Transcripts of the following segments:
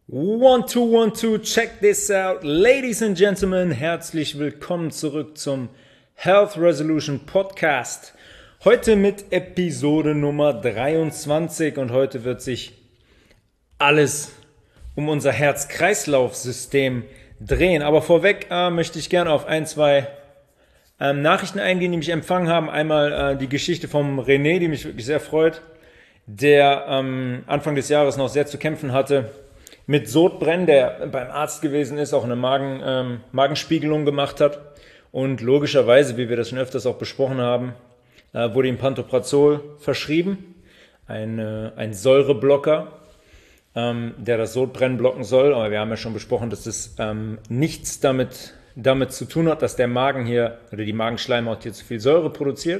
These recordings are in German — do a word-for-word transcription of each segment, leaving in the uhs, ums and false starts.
One, two, one, two, check this out. Ladies and Gentlemen, herzlich willkommen zurück zum Health Resolution Podcast. Heute mit Episode Nummer dreiundzwanzig und heute wird sich alles um unser Herz-Kreislauf-System drehen. Aber vorweg äh, möchte ich gerne auf ein, zwei ähm, Nachrichten eingehen, die mich empfangen haben. Einmal äh, die Geschichte vom René, die mich wirklich sehr freut, der ähm, Anfang des Jahres noch sehr zu kämpfen hatte mit Sodbrennen, der beim Arzt gewesen ist, auch eine Magen, ähm, Magenspiegelung gemacht hat. Und logischerweise, wie wir das schon öfters auch besprochen haben, äh, wurde ihm Pantoprazol verschrieben, ein, äh, ein Säureblocker, ähm, der das Sodbrennen blocken soll. Aber wir haben ja schon besprochen, dass es ähm, nichts damit, damit zu tun hat, dass der Magen hier oder die Magenschleimhaut hier zu viel Säure produziert.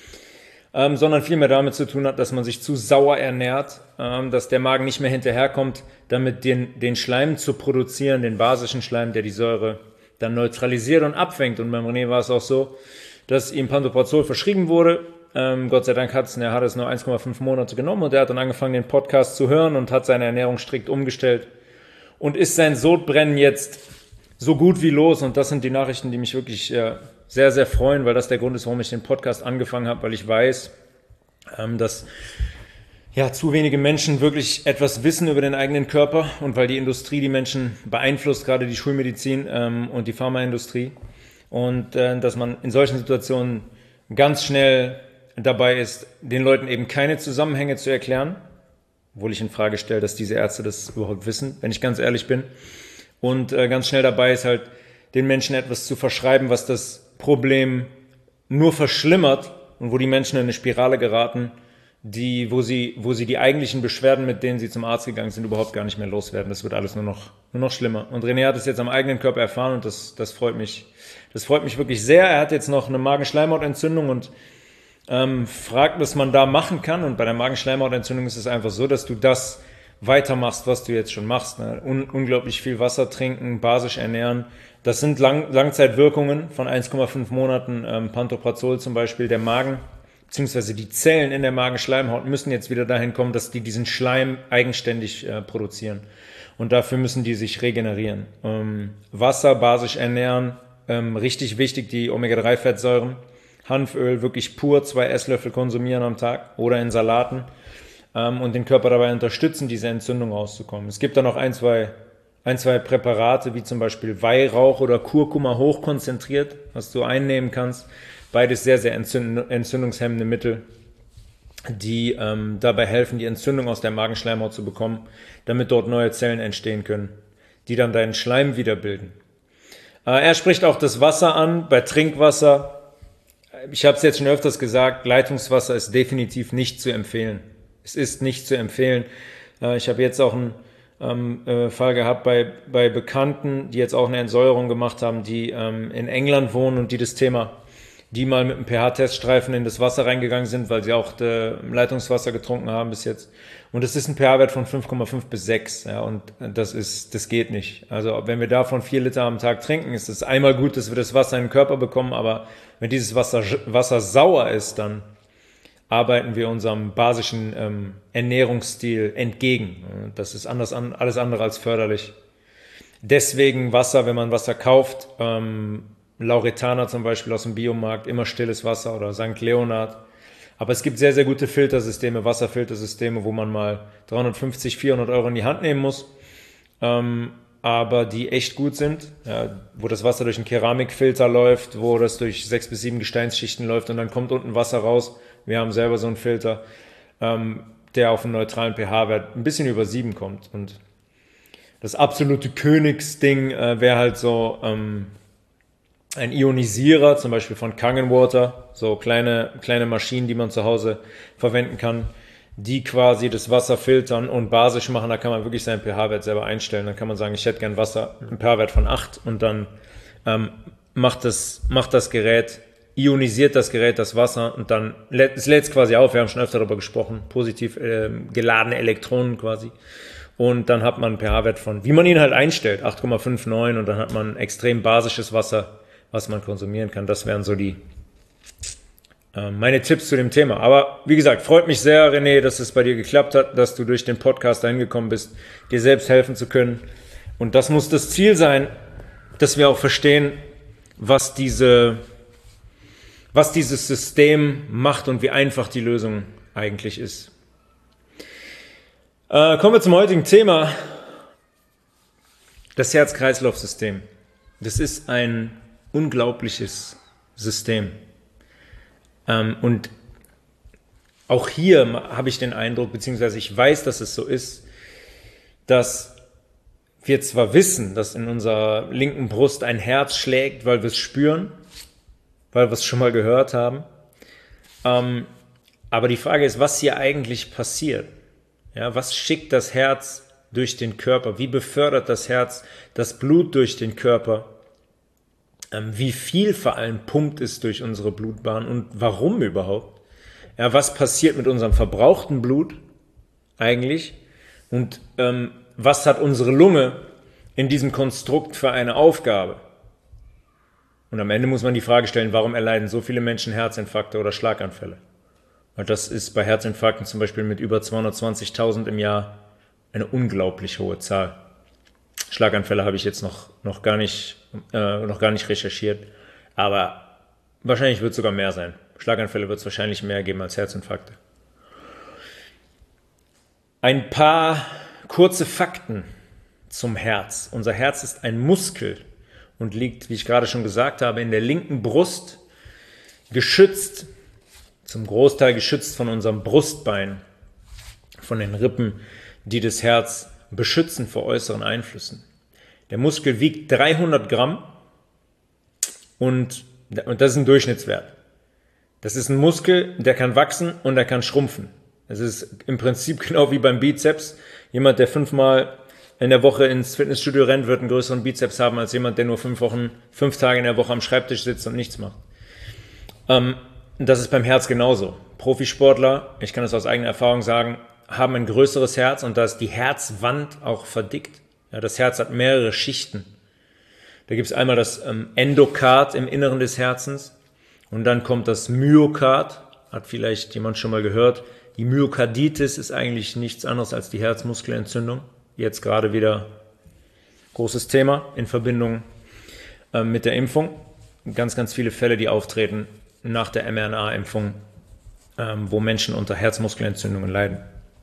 Ähm, sondern vielmehr damit zu tun hat, dass man sich zu sauer ernährt, ähm, dass der Magen nicht mehr hinterherkommt, damit den, den Schleim zu produzieren, den basischen Schleim, der die Säure dann neutralisiert und abfängt. Und beim René war es auch so, dass ihm Pantoprazol verschrieben wurde. Ähm, Gott sei Dank hat es, er hat es nur eins Komma fünf Monate genommen und er hat dann angefangen, den Podcast zu hören und hat seine Ernährung strikt umgestellt und ist sein Sodbrennen jetzt so gut wie los. Und das sind die Nachrichten, die mich wirklich äh, sehr, sehr freuen, weil das der Grund ist, warum ich den Podcast angefangen habe, weil ich weiß, ähm, dass ja, zu wenige Menschen wirklich etwas wissen über den eigenen Körper und weil die Industrie die Menschen beeinflusst, gerade die Schulmedizin ähm, und die Pharmaindustrie. Und äh, dass man in solchen Situationen ganz schnell dabei ist, den Leuten eben keine Zusammenhänge zu erklären, obwohl ich in Frage stelle, dass diese Ärzte das überhaupt wissen, wenn ich ganz ehrlich bin. Und äh, ganz schnell dabei ist halt, den Menschen etwas zu verschreiben, was das Problem nur verschlimmert und wo die Menschen in eine Spirale geraten, die, wo sie, wo sie die eigentlichen Beschwerden, mit denen sie zum Arzt gegangen sind, überhaupt gar nicht mehr loswerden. Das wird alles nur noch, nur noch schlimmer. Und René hat es jetzt am eigenen Körper erfahren und das, das freut mich, das freut mich wirklich sehr. Er hat jetzt noch eine Magenschleimhautentzündung und ähm, fragt, was man da machen kann. Und bei der Magenschleimhautentzündung ist es einfach so, dass du das weitermachst, was du jetzt schon machst. Ne? Un- unglaublich viel Wasser trinken, basisch ernähren. Das sind Lang- Langzeitwirkungen von eins Komma fünf Monaten. Ähm, Pantoprazol zum Beispiel, der Magen, beziehungsweise die Zellen in der Magenschleimhaut müssen jetzt wieder dahin kommen, dass die diesen Schleim eigenständig äh, produzieren. Und dafür müssen die sich regenerieren. Ähm, Wasser, basisch ernähren, ähm, richtig wichtig, die Omega drei Fettsäuren. Hanföl, wirklich pur, zwei Esslöffel konsumieren am Tag oder in Salaten. Ähm, und den Körper dabei unterstützen, diese Entzündung rauszukommen. Es gibt da noch ein, zwei Ein, zwei Präparate, wie zum Beispiel Weihrauch oder Kurkuma hochkonzentriert, was du einnehmen kannst. Beides sehr, sehr entzünd- entzündungshemmende Mittel, die ähm, dabei helfen, die Entzündung aus der Magenschleimhaut zu bekommen, damit dort neue Zellen entstehen können, die dann deinen Schleim wiederbilden. Äh, er spricht auch das Wasser an, bei Trinkwasser. Ich habe es jetzt schon öfters gesagt, Leitungswasser ist definitiv nicht zu empfehlen. Es ist nicht zu empfehlen. Äh, ich habe jetzt auch ein Ähm, äh, Fall gehabt bei, bei Bekannten, die jetzt auch eine Entsäuerung gemacht haben, die ähm, in England wohnen und die das Thema, die mal mit einem pH-Teststreifen in das Wasser reingegangen sind, weil sie auch äh, Leitungswasser getrunken haben bis jetzt. Und das ist ein pH-Wert von fünf Komma fünf bis sechs. Ja, und das ist, das geht nicht. Also wenn wir davon vier Liter am Tag trinken, ist es einmal gut, dass wir das Wasser in den Körper bekommen, aber wenn dieses Wasser, Wasser sauer ist, dann arbeiten wir unserem basischen ähm, Ernährungsstil entgegen. Das ist anders an, alles andere als förderlich. Deswegen Wasser, wenn man Wasser kauft, ähm, Lauretana zum Beispiel aus dem Biomarkt, immer stilles Wasser oder Sankt Leonhard. Aber es gibt sehr, sehr gute Filtersysteme, Wasserfiltersysteme, wo man mal dreihundertfünfzig, vierhundert Euro in die Hand nehmen muss, ähm, aber die echt gut sind, ja, wo das Wasser durch einen Keramikfilter läuft, wo das durch sechs bis sieben Gesteinsschichten läuft und dann kommt unten Wasser raus. Wir haben selber so einen Filter, ähm, der auf einen neutralen pH-Wert ein bisschen über sieben kommt. Und das absolute Königsding äh, wäre halt so ähm, ein Ionisierer, zum Beispiel von Kangen Water, so kleine, kleine Maschinen, die man zu Hause verwenden kann, die quasi das Wasser filtern und basisch machen. Da kann man wirklich seinen pH-Wert selber einstellen. Dann kann man sagen, ich hätte gern Wasser, einen pH-Wert von acht und dann ähm, macht, das, macht das Gerät ionisiert das Gerät das Wasser und dann lädt es lädt es quasi auf, wir haben schon öfter darüber gesprochen, positiv äh, geladene Elektronen quasi. Und dann hat man einen pH-Wert von, wie man ihn halt einstellt, acht Komma fünf neun und dann hat man extrem basisches Wasser, was man konsumieren kann. Das wären so die meine Tipps zu dem Thema. Aber wie gesagt, freut mich sehr, René, dass es bei dir geklappt hat, dass du durch den Podcast dahin gekommen bist, dir selbst helfen zu können. Und das muss das Ziel sein, dass wir auch verstehen, was diese, was dieses System macht und wie einfach die Lösung eigentlich ist. Äh, kommen wir zum heutigen Thema. Das Herz-Kreislauf-System. Das ist ein unglaubliches System. Ähm, und auch hier habe ich den Eindruck, beziehungsweise ich weiß, dass es so ist, dass wir zwar wissen, dass in unserer linken Brust ein Herz schlägt, weil wir es spüren, weil wir es schon mal gehört haben, ähm, aber die Frage ist, was hier eigentlich passiert. Ja, was schickt das Herz durch den Körper? Wie befördert das Herz das Blut durch den Körper? Wie viel vor allem pumpt es durch unsere Blutbahn und warum überhaupt? Ja, was passiert mit unserem verbrauchten Blut eigentlich? Und ähm, was hat unsere Lunge in diesem Konstrukt für eine Aufgabe? Und am Ende muss man die Frage stellen, warum erleiden so viele Menschen Herzinfarkte oder Schlaganfälle? Weil das ist bei Herzinfarkten zum Beispiel mit über zweihundertzwanzigtausend im Jahr eine unglaublich hohe Zahl. Schlaganfälle habe ich jetzt noch, noch, gar nicht, äh, noch gar nicht recherchiert, aber wahrscheinlich wird es sogar mehr sein. Schlaganfälle wird es wahrscheinlich mehr geben als Herzinfarkte. Ein paar kurze Fakten zum Herz. Unser Herz ist ein Muskel und liegt, wie ich gerade schon gesagt habe, in der linken Brust, geschützt, zum Großteil geschützt von unserem Brustbein, von den Rippen, die das Herz beschützen vor äußeren Einflüssen. Der Muskel wiegt dreihundert Gramm und, und das ist ein Durchschnittswert. Das ist ein Muskel, der kann wachsen und der kann schrumpfen. Das ist im Prinzip genau wie beim Bizeps. Jemand, der fünfmal in der Woche ins Fitnessstudio rennt, wird einen größeren Bizeps haben als jemand, der nur fünf Wochen, fünf Tage in der Woche am Schreibtisch sitzt und nichts macht. Ähm, das ist beim Herz genauso. Profisportler, ich kann das aus eigener Erfahrung sagen, haben ein größeres Herz und da ist die Herzwand auch verdickt. Ja, das Herz hat mehrere Schichten. Da gibt es einmal das ähm, Endokard im Inneren des Herzens und dann kommt das Myokard, hat vielleicht jemand schon mal gehört. Die Myokarditis ist eigentlich nichts anderes als die Herzmuskelentzündung. Jetzt gerade wieder großes Thema in Verbindung äh, mit der Impfung. Ganz, ganz viele Fälle, die auftreten nach der M R N A-Impfung, ähm, wo Menschen unter Herzmuskelentzündungen leiden.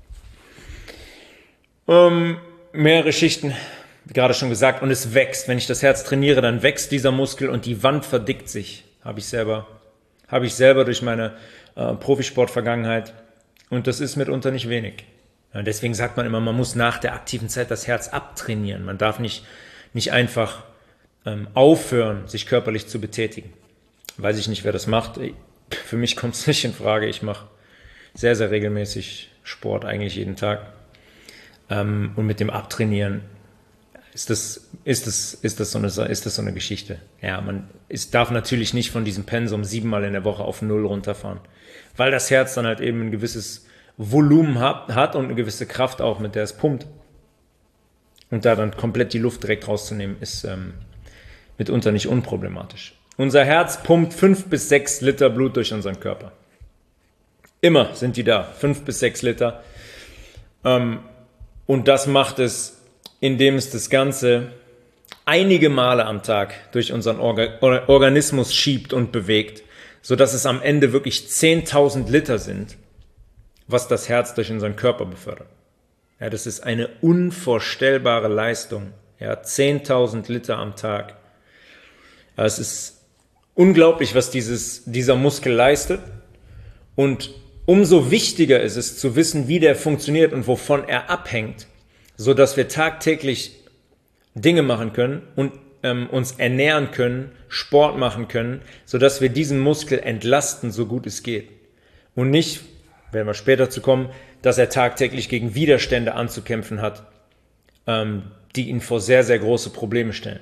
Ähm, mehrere Schichten, wie gerade schon gesagt, und es wächst. Wenn ich das Herz trainiere, dann wächst dieser Muskel und die Wand verdickt sich. Habe ich selber, habe ich selber durch meine äh, Profisport-Vergangenheit. Und das ist mitunter nicht wenig. Ja, deswegen sagt man immer, man muss nach der aktiven Zeit das Herz abtrainieren. Man darf nicht, nicht einfach ähm, aufhören, sich körperlich zu betätigen. Weiß ich nicht, wer das macht. Für mich kommt es nicht in Frage. Ich mache sehr, sehr regelmäßig Sport, eigentlich jeden Tag. Ähm, und mit dem Abtrainieren ist das, ist das, ist das, so, eine, ist das so eine Geschichte. Ja, man ist, darf natürlich nicht von diesem Pensum siebenmal in der Woche auf Null runterfahren, weil das Herz dann halt eben ein gewisses Volumen hat, hat und eine gewisse Kraft auch, mit der es pumpt. Und da dann komplett die Luft direkt rauszunehmen, ist ähm, mitunter nicht unproblematisch. Unser Herz pumpt fünf bis sechs Liter Blut durch unseren Körper. Immer sind die da, fünf bis sechs Liter. Ähm, und das macht es, indem es das Ganze einige Male am Tag durch unseren Orga- Organismus schiebt und bewegt, sodass es am Ende wirklich zehntausend Liter sind, was das Herz durch unseren Körper befördert. Ja, das ist eine unvorstellbare Leistung. Ja, zehntausend Liter am Tag. Ja, es ist unglaublich, was dieses, dieser Muskel leistet. Und umso wichtiger ist es zu wissen, wie der funktioniert und wovon er abhängt, sodass wir tagtäglich Dinge machen können und ähm, uns ernähren können, Sport machen können, sodass wir diesen Muskel entlasten, so gut es geht. Und nicht, werden wir später zu kommen, dass er tagtäglich gegen Widerstände anzukämpfen hat, ähm, die ihn vor sehr, sehr große Probleme stellen.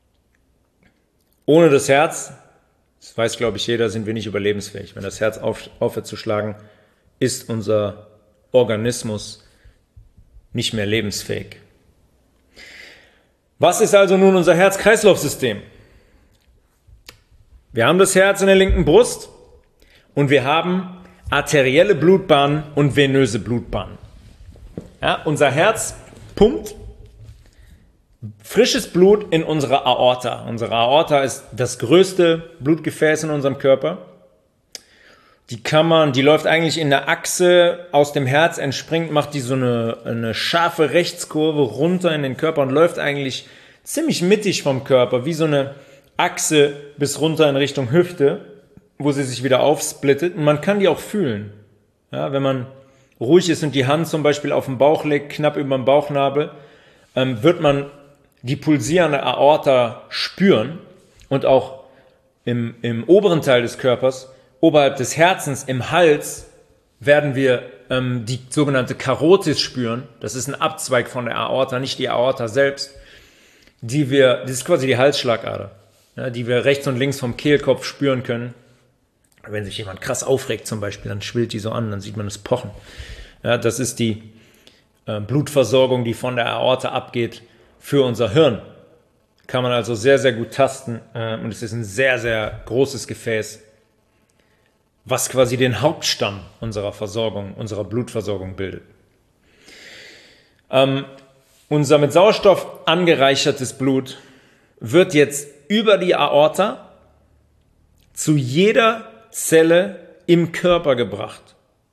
Ohne das Herz, das weiß, glaube ich, jeder, sind wir nicht überlebensfähig. Wenn das Herz auf, aufhört zu schlagen, ist unser Organismus nicht mehr lebensfähig. Was ist also nun unser Herz-Kreislauf-System? Wir haben das Herz in der linken Brust und wir haben arterielle Blutbahnen und venöse Blutbahnen. Ja, unser Herz pumpt frisches Blut in unsere Aorta. Unsere Aorta ist das größte Blutgefäß in unserem Körper. Die kann man, die läuft eigentlich in der Achse aus dem Herz entspringt, macht die so eine, eine scharfe Rechtskurve runter in den Körper und läuft eigentlich ziemlich mittig vom Körper, wie so eine Achse bis runter in Richtung Hüfte, wo sie sich wieder aufsplittet. Und man kann die auch fühlen. Ja, wenn man ruhig ist und die Hand zum Beispiel auf den Bauch legt, knapp über dem Bauchnabel, ähm, wird man die pulsierende Aorta spüren und auch im, im oberen Teil des Körpers, oberhalb des Herzens, im Hals, werden wir ähm, die sogenannte Karotis spüren. Das ist ein Abzweig von der Aorta, nicht die Aorta selbst. Die wir, das ist quasi die Halsschlagader, ja, die wir rechts und links vom Kehlkopf spüren können. Wenn sich jemand krass aufregt zum Beispiel, dann schwillt die so an, dann sieht man es pochen. Ja, das ist die äh, Blutversorgung, die von der Aorta abgeht für unser Hirn. Kann man also sehr, sehr gut tasten äh, und es ist ein sehr, sehr großes Gefäß, was quasi den Hauptstamm unserer Versorgung, unserer Blutversorgung bildet. Ähm, unser mit Sauerstoff angereichertes Blut wird jetzt über die Aorta zu jeder Zelle im Körper gebracht.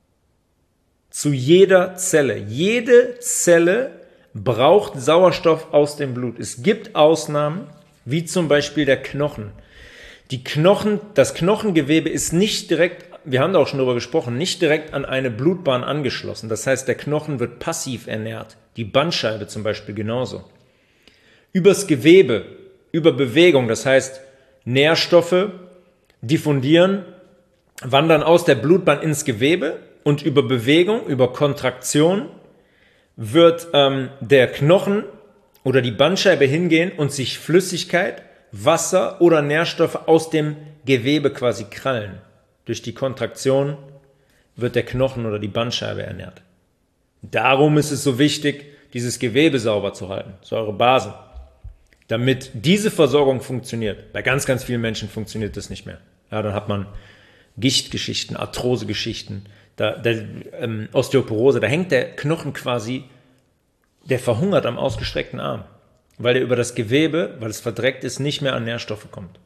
Zu jeder Zelle. Jede Zelle braucht Sauerstoff aus dem Blut. Es gibt Ausnahmen, wie zum Beispiel der Knochen. Die Knochen, das Knochengewebe ist nicht direkt, wir haben da auch schon drüber gesprochen, nicht direkt an eine Blutbahn angeschlossen. Das heißt, der Knochen wird passiv ernährt. Die Bandscheibe zum Beispiel genauso. Übers Gewebe, über Bewegung, das heißt, Nährstoffe diffundieren, wandern aus der Blutbahn ins Gewebe und über Bewegung, über Kontraktion wird ähm, der Knochen oder die Bandscheibe hingehen und sich Flüssigkeit, Wasser oder Nährstoffe aus dem Gewebe quasi krallen. Durch die Kontraktion wird der Knochen oder die Bandscheibe ernährt. Darum ist es so wichtig, dieses Gewebe sauber zu halten, Säurebasen, damit diese Versorgung funktioniert. Bei ganz, ganz vielen Menschen funktioniert das nicht mehr. Ja, dann hat man Gichtgeschichten, Arthrosegeschichten, da, da, ähm, Osteoporose, da hängt der Knochen quasi, der verhungert am ausgestreckten Arm, weil er über das Gewebe, weil es verdreckt ist, nicht mehr an Nährstoffe kommt.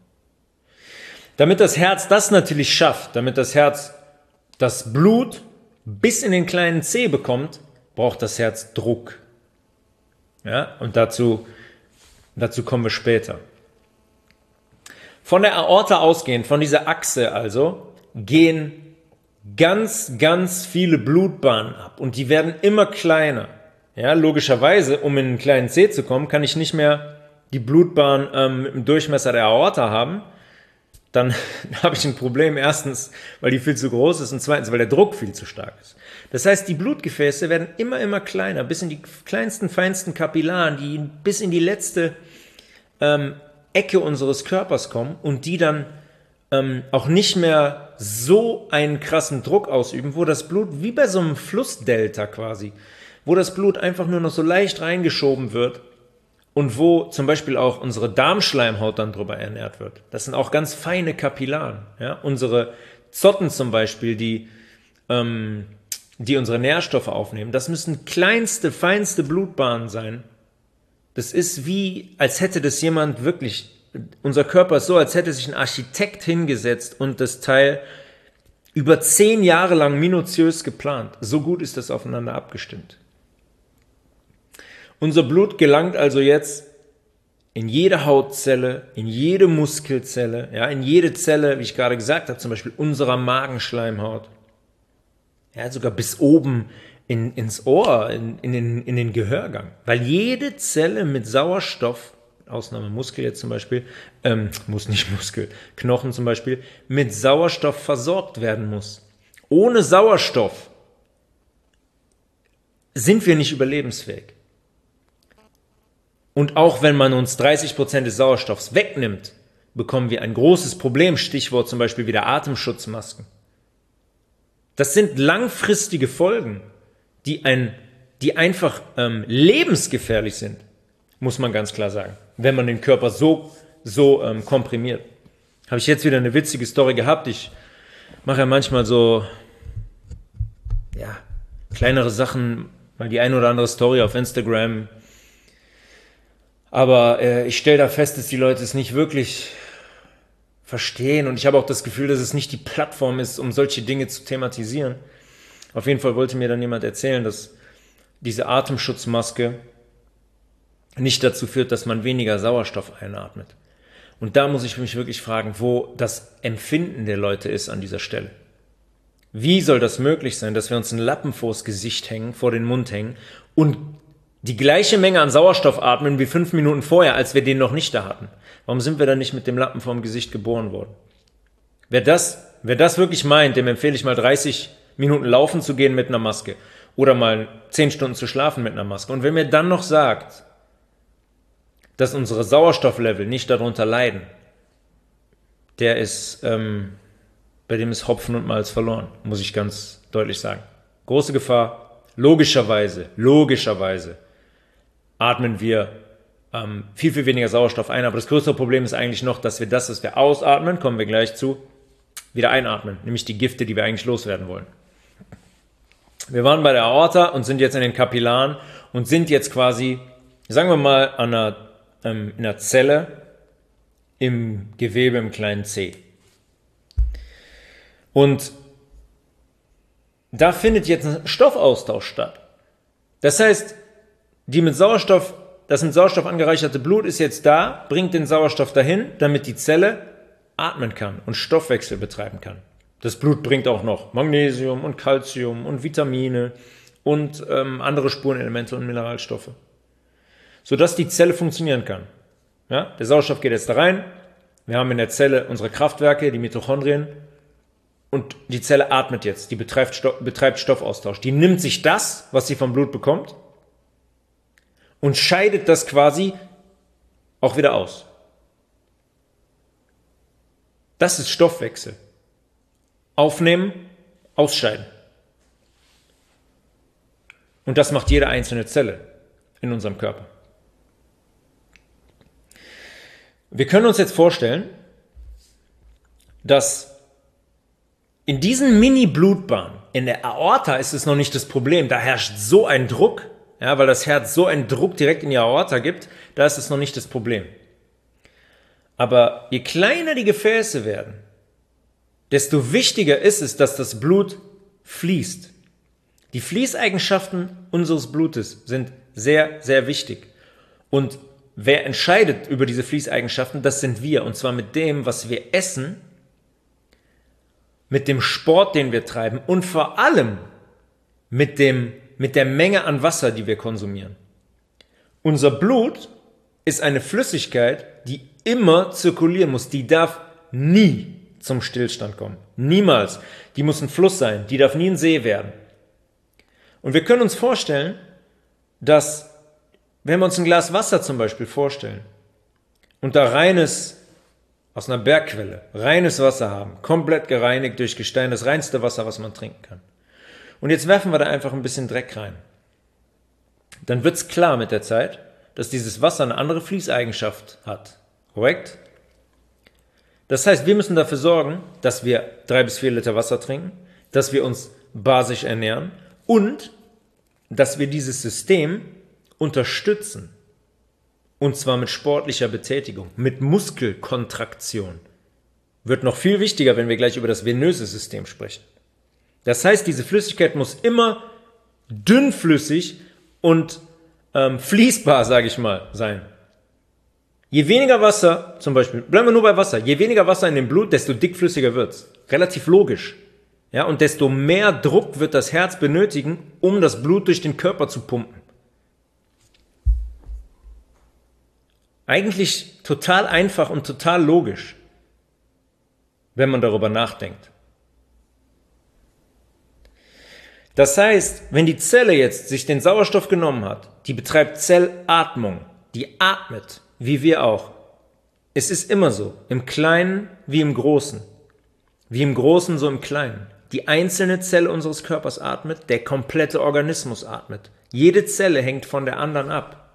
Damit das Herz das natürlich schafft, damit das Herz das Blut bis in den kleinen Zeh bekommt, braucht das Herz Druck. Ja, und dazu, dazu kommen wir später. Von der Aorta ausgehend, von dieser Achse also, gehen ganz, ganz viele Blutbahnen ab und die werden immer kleiner. Ja, logischerweise, um in einen kleinen Zeh zu kommen, kann ich nicht mehr die Blutbahn ähm, im Durchmesser der Aorta haben. Dann habe ich ein Problem. Erstens, weil die viel zu groß ist und zweitens, weil der Druck viel zu stark ist. Das heißt, die Blutgefäße werden immer, immer kleiner, bis in die kleinsten, feinsten Kapillaren, die bis in die letzte ähm, Ecke unseres Körpers kommen und die dann ähm, auch nicht mehr so einen krassen Druck ausüben, wo das Blut, wie bei so einem Flussdelta quasi, wo das Blut einfach nur noch so leicht reingeschoben wird und wo zum Beispiel auch unsere Darmschleimhaut dann drüber ernährt wird. Das sind auch ganz feine Kapillaren. Ja? Unsere Zotten zum Beispiel, die, ähm, die unsere Nährstoffe aufnehmen, das müssen kleinste, feinste Blutbahnen sein. Das ist wie, als hätte das jemand wirklich, unser Körper ist so, als hätte sich ein Architekt hingesetzt und das Teil über zehn Jahre lang minutiös geplant. So gut ist das aufeinander abgestimmt. Unser Blut gelangt also jetzt in jede Hautzelle, in jede Muskelzelle, ja, in jede Zelle, wie ich gerade gesagt habe, zum Beispiel unserer Magenschleimhaut, ja, sogar bis oben in, ins Ohr, in, in, den, in den Gehörgang, weil jede Zelle mit Sauerstoff, Ausnahme Muskel jetzt zum Beispiel, ähm, muss nicht Muskel, Knochen zum Beispiel, mit Sauerstoff versorgt werden muss. Ohne Sauerstoff sind wir nicht überlebensfähig. Und auch wenn man uns dreißig Prozent des Sauerstoffs wegnimmt, bekommen wir ein großes Problem, Stichwort zum Beispiel wieder Atemschutzmasken. Das sind langfristige Folgen, die, ein, die einfach ähm, lebensgefährlich sind, muss man ganz klar sagen, wenn man den Körper so, so ähm, komprimiert. Habe ich jetzt wieder eine witzige Story gehabt. Ich mache ja manchmal so, ja, kleinere Sachen, mal die eine oder andere Story auf Instagram. Aber äh, ich stelle da fest, dass die Leute es nicht wirklich verstehen. Und ich habe auch das Gefühl, dass es nicht die Plattform ist, um solche Dinge zu thematisieren. Auf jeden Fall wollte mir dann jemand erzählen, dass diese Atemschutzmaske nicht dazu führt, dass man weniger Sauerstoff einatmet. Und da muss ich mich wirklich fragen, wo das Empfinden der Leute ist an dieser Stelle. Wie soll das möglich sein, dass wir uns einen Lappen vors Gesicht hängen, vor den Mund hängen und die gleiche Menge an Sauerstoff atmen wie fünf Minuten vorher, als wir den noch nicht da hatten? Warum sind wir dann nicht mit dem Lappen vorm Gesicht geboren worden? Wer das, wer das wirklich meint, dem empfehle ich mal dreißig Minuten laufen zu gehen mit einer Maske oder mal zehn Stunden zu schlafen mit einer Maske. Und wenn mir dann noch sagt, dass unsere Sauerstofflevel nicht darunter leiden, der ist, ähm, bei dem ist Hopfen und Malz verloren, muss ich ganz deutlich sagen. Große Gefahr, logischerweise, logischerweise atmen wir ähm, viel, viel weniger Sauerstoff ein, aber das größere Problem ist eigentlich noch, dass wir das, was wir ausatmen, kommen wir gleich zu, wieder einatmen, nämlich die Gifte, die wir eigentlich loswerden wollen. Wir waren bei der Aorta und sind jetzt in den Kapillaren und sind jetzt quasi, sagen wir mal, an einer, ähm, in einer Zelle im Gewebe im kleinen C. Und da findet jetzt ein Stoffaustausch statt. Das heißt, die mit Sauerstoff, das mit Sauerstoff angereicherte Blut ist jetzt da, bringt den Sauerstoff dahin, damit die Zelle atmen kann und Stoffwechsel betreiben kann. Das Blut bringt auch noch Magnesium und Calcium und Vitamine und ähm, andere Spurenelemente und Mineralstoffe, sodass die Zelle funktionieren kann. Ja? Der Sauerstoff geht jetzt da rein, wir haben in der Zelle unsere Kraftwerke, die Mitochondrien, und die Zelle atmet jetzt, die betreibt, Sto- betreibt Stoffaustausch. Die nimmt sich das, was sie vom Blut bekommt, und scheidet das quasi auch wieder aus. Das ist Stoffwechsel. Aufnehmen, ausscheiden. Und das macht jede einzelne Zelle in unserem Körper. Wir können uns jetzt vorstellen, dass in diesen Mini-Blutbahnen, in der Aorta ist es noch nicht das Problem, da herrscht so ein Druck, ja, weil das Herz so einen Druck direkt in die Aorta gibt, da ist es noch nicht das Problem. Aber je kleiner die Gefäße werden, desto wichtiger ist es, dass das Blut fließt. Die Fließeigenschaften unseres Blutes sind sehr, sehr wichtig. Und wer entscheidet über diese Fließeigenschaften, das sind wir. Und zwar mit dem, was wir essen, mit dem Sport, den wir treiben und vor allem mit dem, mit der Menge an Wasser, die wir konsumieren. Unser Blut ist eine Flüssigkeit, die immer zirkulieren muss. Die darf nie zum Stillstand kommen. Niemals. Die muss ein Fluss sein. Die darf nie ein See werden. Und wir können uns vorstellen, dass, wenn wir uns ein Glas Wasser zum Beispiel vorstellen und da reines, aus einer Bergquelle, reines Wasser haben, komplett gereinigt durch Gestein, das reinste Wasser, was man trinken kann. Und jetzt werfen wir da einfach ein bisschen Dreck rein. Dann wird es klar mit der Zeit, dass dieses Wasser eine andere Fließeigenschaft hat. Korrekt? Das heißt, wir müssen dafür sorgen, dass wir drei bis vier Liter Wasser trinken, dass wir uns basisch ernähren und dass wir dieses System unterstützen. Und zwar mit sportlicher Betätigung, mit Muskelkontraktion. Wird noch viel wichtiger, wenn wir gleich über das venöse System sprechen. Das heißt, diese Flüssigkeit muss immer dünnflüssig und ähm, fließbar, sage ich mal, sein. Je weniger Wasser, zum Beispiel, bleiben wir nur bei Wasser, je weniger Wasser in dem Blut, desto dickflüssiger wird's. Relativ logisch. Ja, und desto mehr Druck wird das Herz benötigen, um das Blut durch den Körper zu pumpen. Eigentlich total einfach und total logisch, wenn man darüber nachdenkt. Das heißt, wenn die Zelle jetzt sich den Sauerstoff genommen hat, die betreibt Zellatmung, die atmet, wie wir auch. Es ist immer so, im Kleinen wie im Großen. Wie im Großen, so im Kleinen. Die einzelne Zelle unseres Körpers atmet, der komplette Organismus atmet. Jede Zelle hängt von der anderen ab.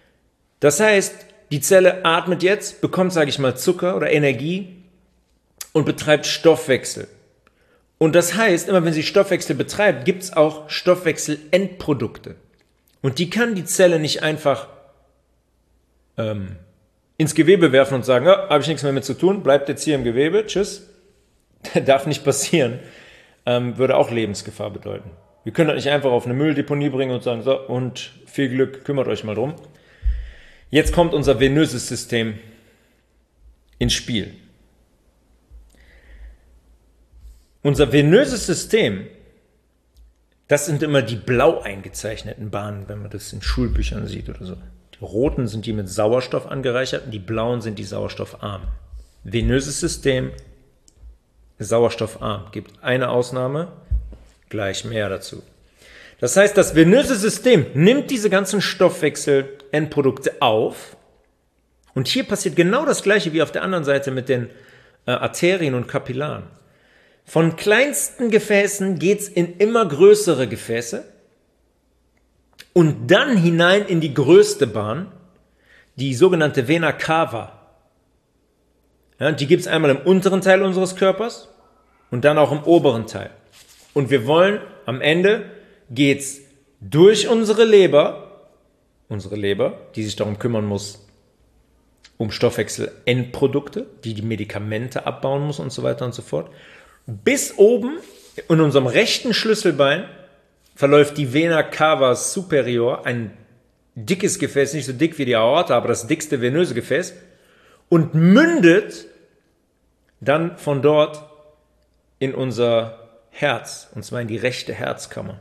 Das heißt, die Zelle atmet jetzt, bekommt, sage ich mal, Zucker oder Energie und betreibt Stoffwechsel. Und das heißt, immer wenn sie Stoffwechsel betreibt, gibt es auch Stoffwechselendprodukte. Und die kann die Zelle nicht einfach ähm, ins Gewebe werfen und sagen, ja, habe ich nichts mehr mit zu tun, bleibt jetzt hier im Gewebe, tschüss. Das darf nicht passieren. Ähm, würde auch Lebensgefahr bedeuten. Wir können das nicht einfach auf eine Mülldeponie bringen und sagen, so, und viel Glück, kümmert euch mal drum. Jetzt kommt unser venöses System ins Spiel. Unser venöses System, das sind immer die blau eingezeichneten Bahnen, wenn man das in Schulbüchern sieht oder so. Die roten sind die mit Sauerstoff angereichert und die blauen sind die sauerstoffarmen. Venöses System, sauerstoffarm. Gibt eine Ausnahme, gleich mehr dazu. Das heißt, das venöse System nimmt diese ganzen Stoffwechselendprodukte auf und hier passiert genau das Gleiche wie auf der anderen Seite mit den äh, Arterien und Kapillaren. Von kleinsten Gefäßen geht es in immer größere Gefäße und dann hinein in die größte Bahn, die sogenannte Vena cava. Ja, die gibt es einmal im unteren Teil unseres Körpers und dann auch im oberen Teil. Und wir wollen, am Ende geht es durch unsere Leber, unsere Leber, die sich darum kümmern muss, um Stoffwechselendprodukte, die die Medikamente abbauen muss und so weiter und so fort. Bis oben in unserem rechten Schlüsselbein verläuft die Vena cava superior, ein dickes Gefäß, nicht so dick wie die Aorta, aber das dickste venöse Gefäß, und mündet dann von dort in unser Herz, und zwar in die rechte Herzkammer.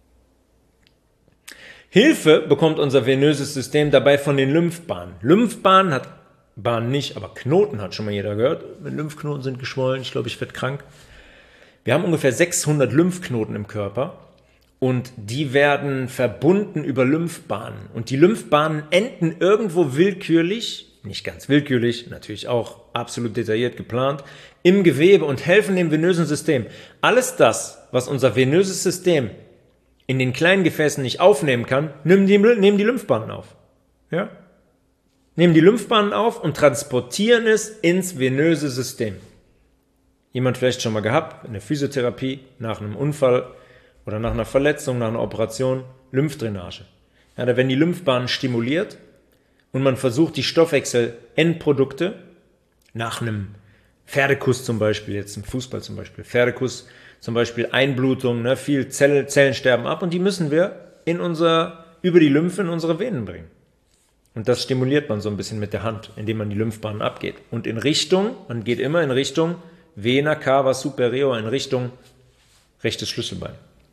Hilfe bekommt unser venöses System dabei von den Lymphbahnen. Lymphbahnen hat Bahn nicht, aber Knoten hat schon mal jeder gehört. Lymphknoten sind geschwollen, ich glaube, ich werde krank. Wir haben ungefähr sechshundert Lymphknoten im Körper und die werden verbunden über Lymphbahnen. Und die Lymphbahnen enden irgendwo willkürlich, nicht ganz willkürlich, natürlich auch absolut detailliert geplant, im Gewebe und helfen dem venösen System. Alles das, was unser venöses System in den kleinen Gefäßen nicht aufnehmen kann, nehmen die, nehmen die Lymphbahnen auf. Ja? Nehmen die Lymphbahnen auf und transportieren es ins venöse System. Jemand vielleicht schon mal gehabt, in der Physiotherapie, nach einem Unfall oder nach einer Verletzung, nach einer Operation, Lymphdrainage. Ja, da werden die Lymphbahnen stimuliert und man versucht, die Stoffwechselendprodukte nach einem Pferdekuss zum Beispiel, jetzt im Fußball zum Beispiel, Pferdekuss zum Beispiel, Einblutung, ne, viel Zelle, Zellen sterben ab und die müssen wir in unser, über die Lymphe in unsere Venen bringen. Und das stimuliert man so ein bisschen mit der Hand, indem man die Lymphbahnen abgeht. Und in Richtung, man geht immer in Richtung Vena cava superior, in Richtung rechtes Schlüsselbein.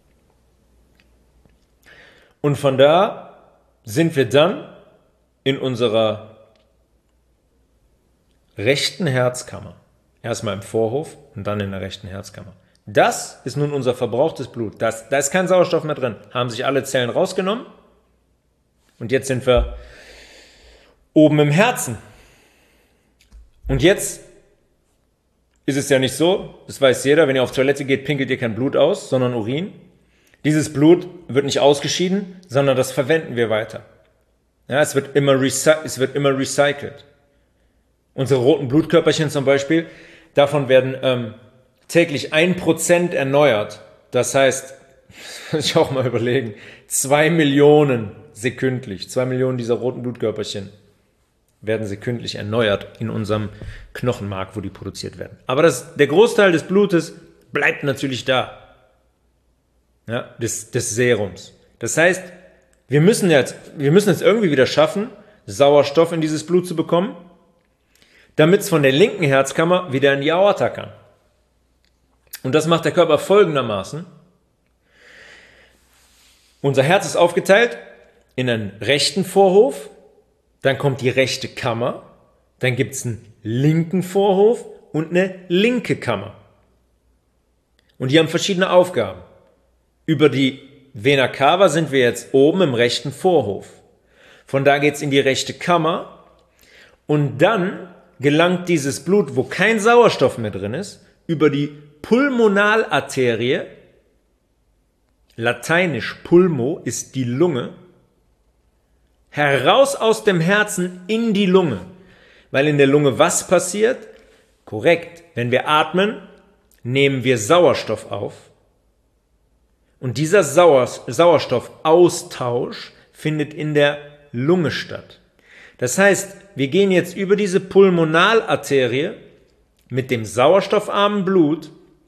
Und von da sind wir dann in unserer rechten Herzkammer. Erstmal im Vorhof und dann in der rechten Herzkammer. Das ist nun unser verbrauchtes Blut. Das, da ist kein Sauerstoff mehr drin. Haben sich alle Zellen rausgenommen. Und jetzt sind wir oben im Herzen. Und jetzt ist es ja nicht so, das weiß jeder, wenn ihr auf Toilette geht, pinkelt ihr kein Blut aus, sondern Urin. Dieses Blut wird nicht ausgeschieden, sondern das verwenden wir weiter. Ja, es wird immer, es wird immer recycelt. Unsere roten Blutkörperchen zum Beispiel, davon werden ähm, täglich ein Prozent erneuert. Das heißt, muss ich auch mal überlegen, zwei Millionen sekündlich, zwei Millionen dieser roten Blutkörperchen werden sekündlich erneuert in unserem Knochenmark, wo die produziert werden. Aber das, der Großteil des Blutes bleibt natürlich da, ja, des, des Serums. Das heißt, wir müssen, jetzt, wir müssen es irgendwie wieder schaffen, Sauerstoff in dieses Blut zu bekommen, damit es von der linken Herzkammer wieder in die Aorta kann. Und das macht der Körper folgendermaßen. Unser Herz ist aufgeteilt in einen rechten Vorhof, dann kommt die rechte Kammer, dann gibt es einen linken Vorhof und eine linke Kammer. Und die haben verschiedene Aufgaben. Über die Vena cava sind wir jetzt oben im rechten Vorhof. Von da geht es in die rechte Kammer und dann gelangt dieses Blut, wo kein Sauerstoff mehr drin ist, über die Pulmonalarterie, lateinisch Pulmo ist die Lunge, heraus aus dem Herzen in die Lunge. Weil in der Lunge was passiert? Korrekt. Wenn wir atmen, nehmen wir Sauerstoff auf. Und dieser Sauer- Sauerstoffaustausch findet in der Lunge statt. Das heißt, wir gehen jetzt über diese Pulmonalarterie mit dem sauerstoffarmen Blut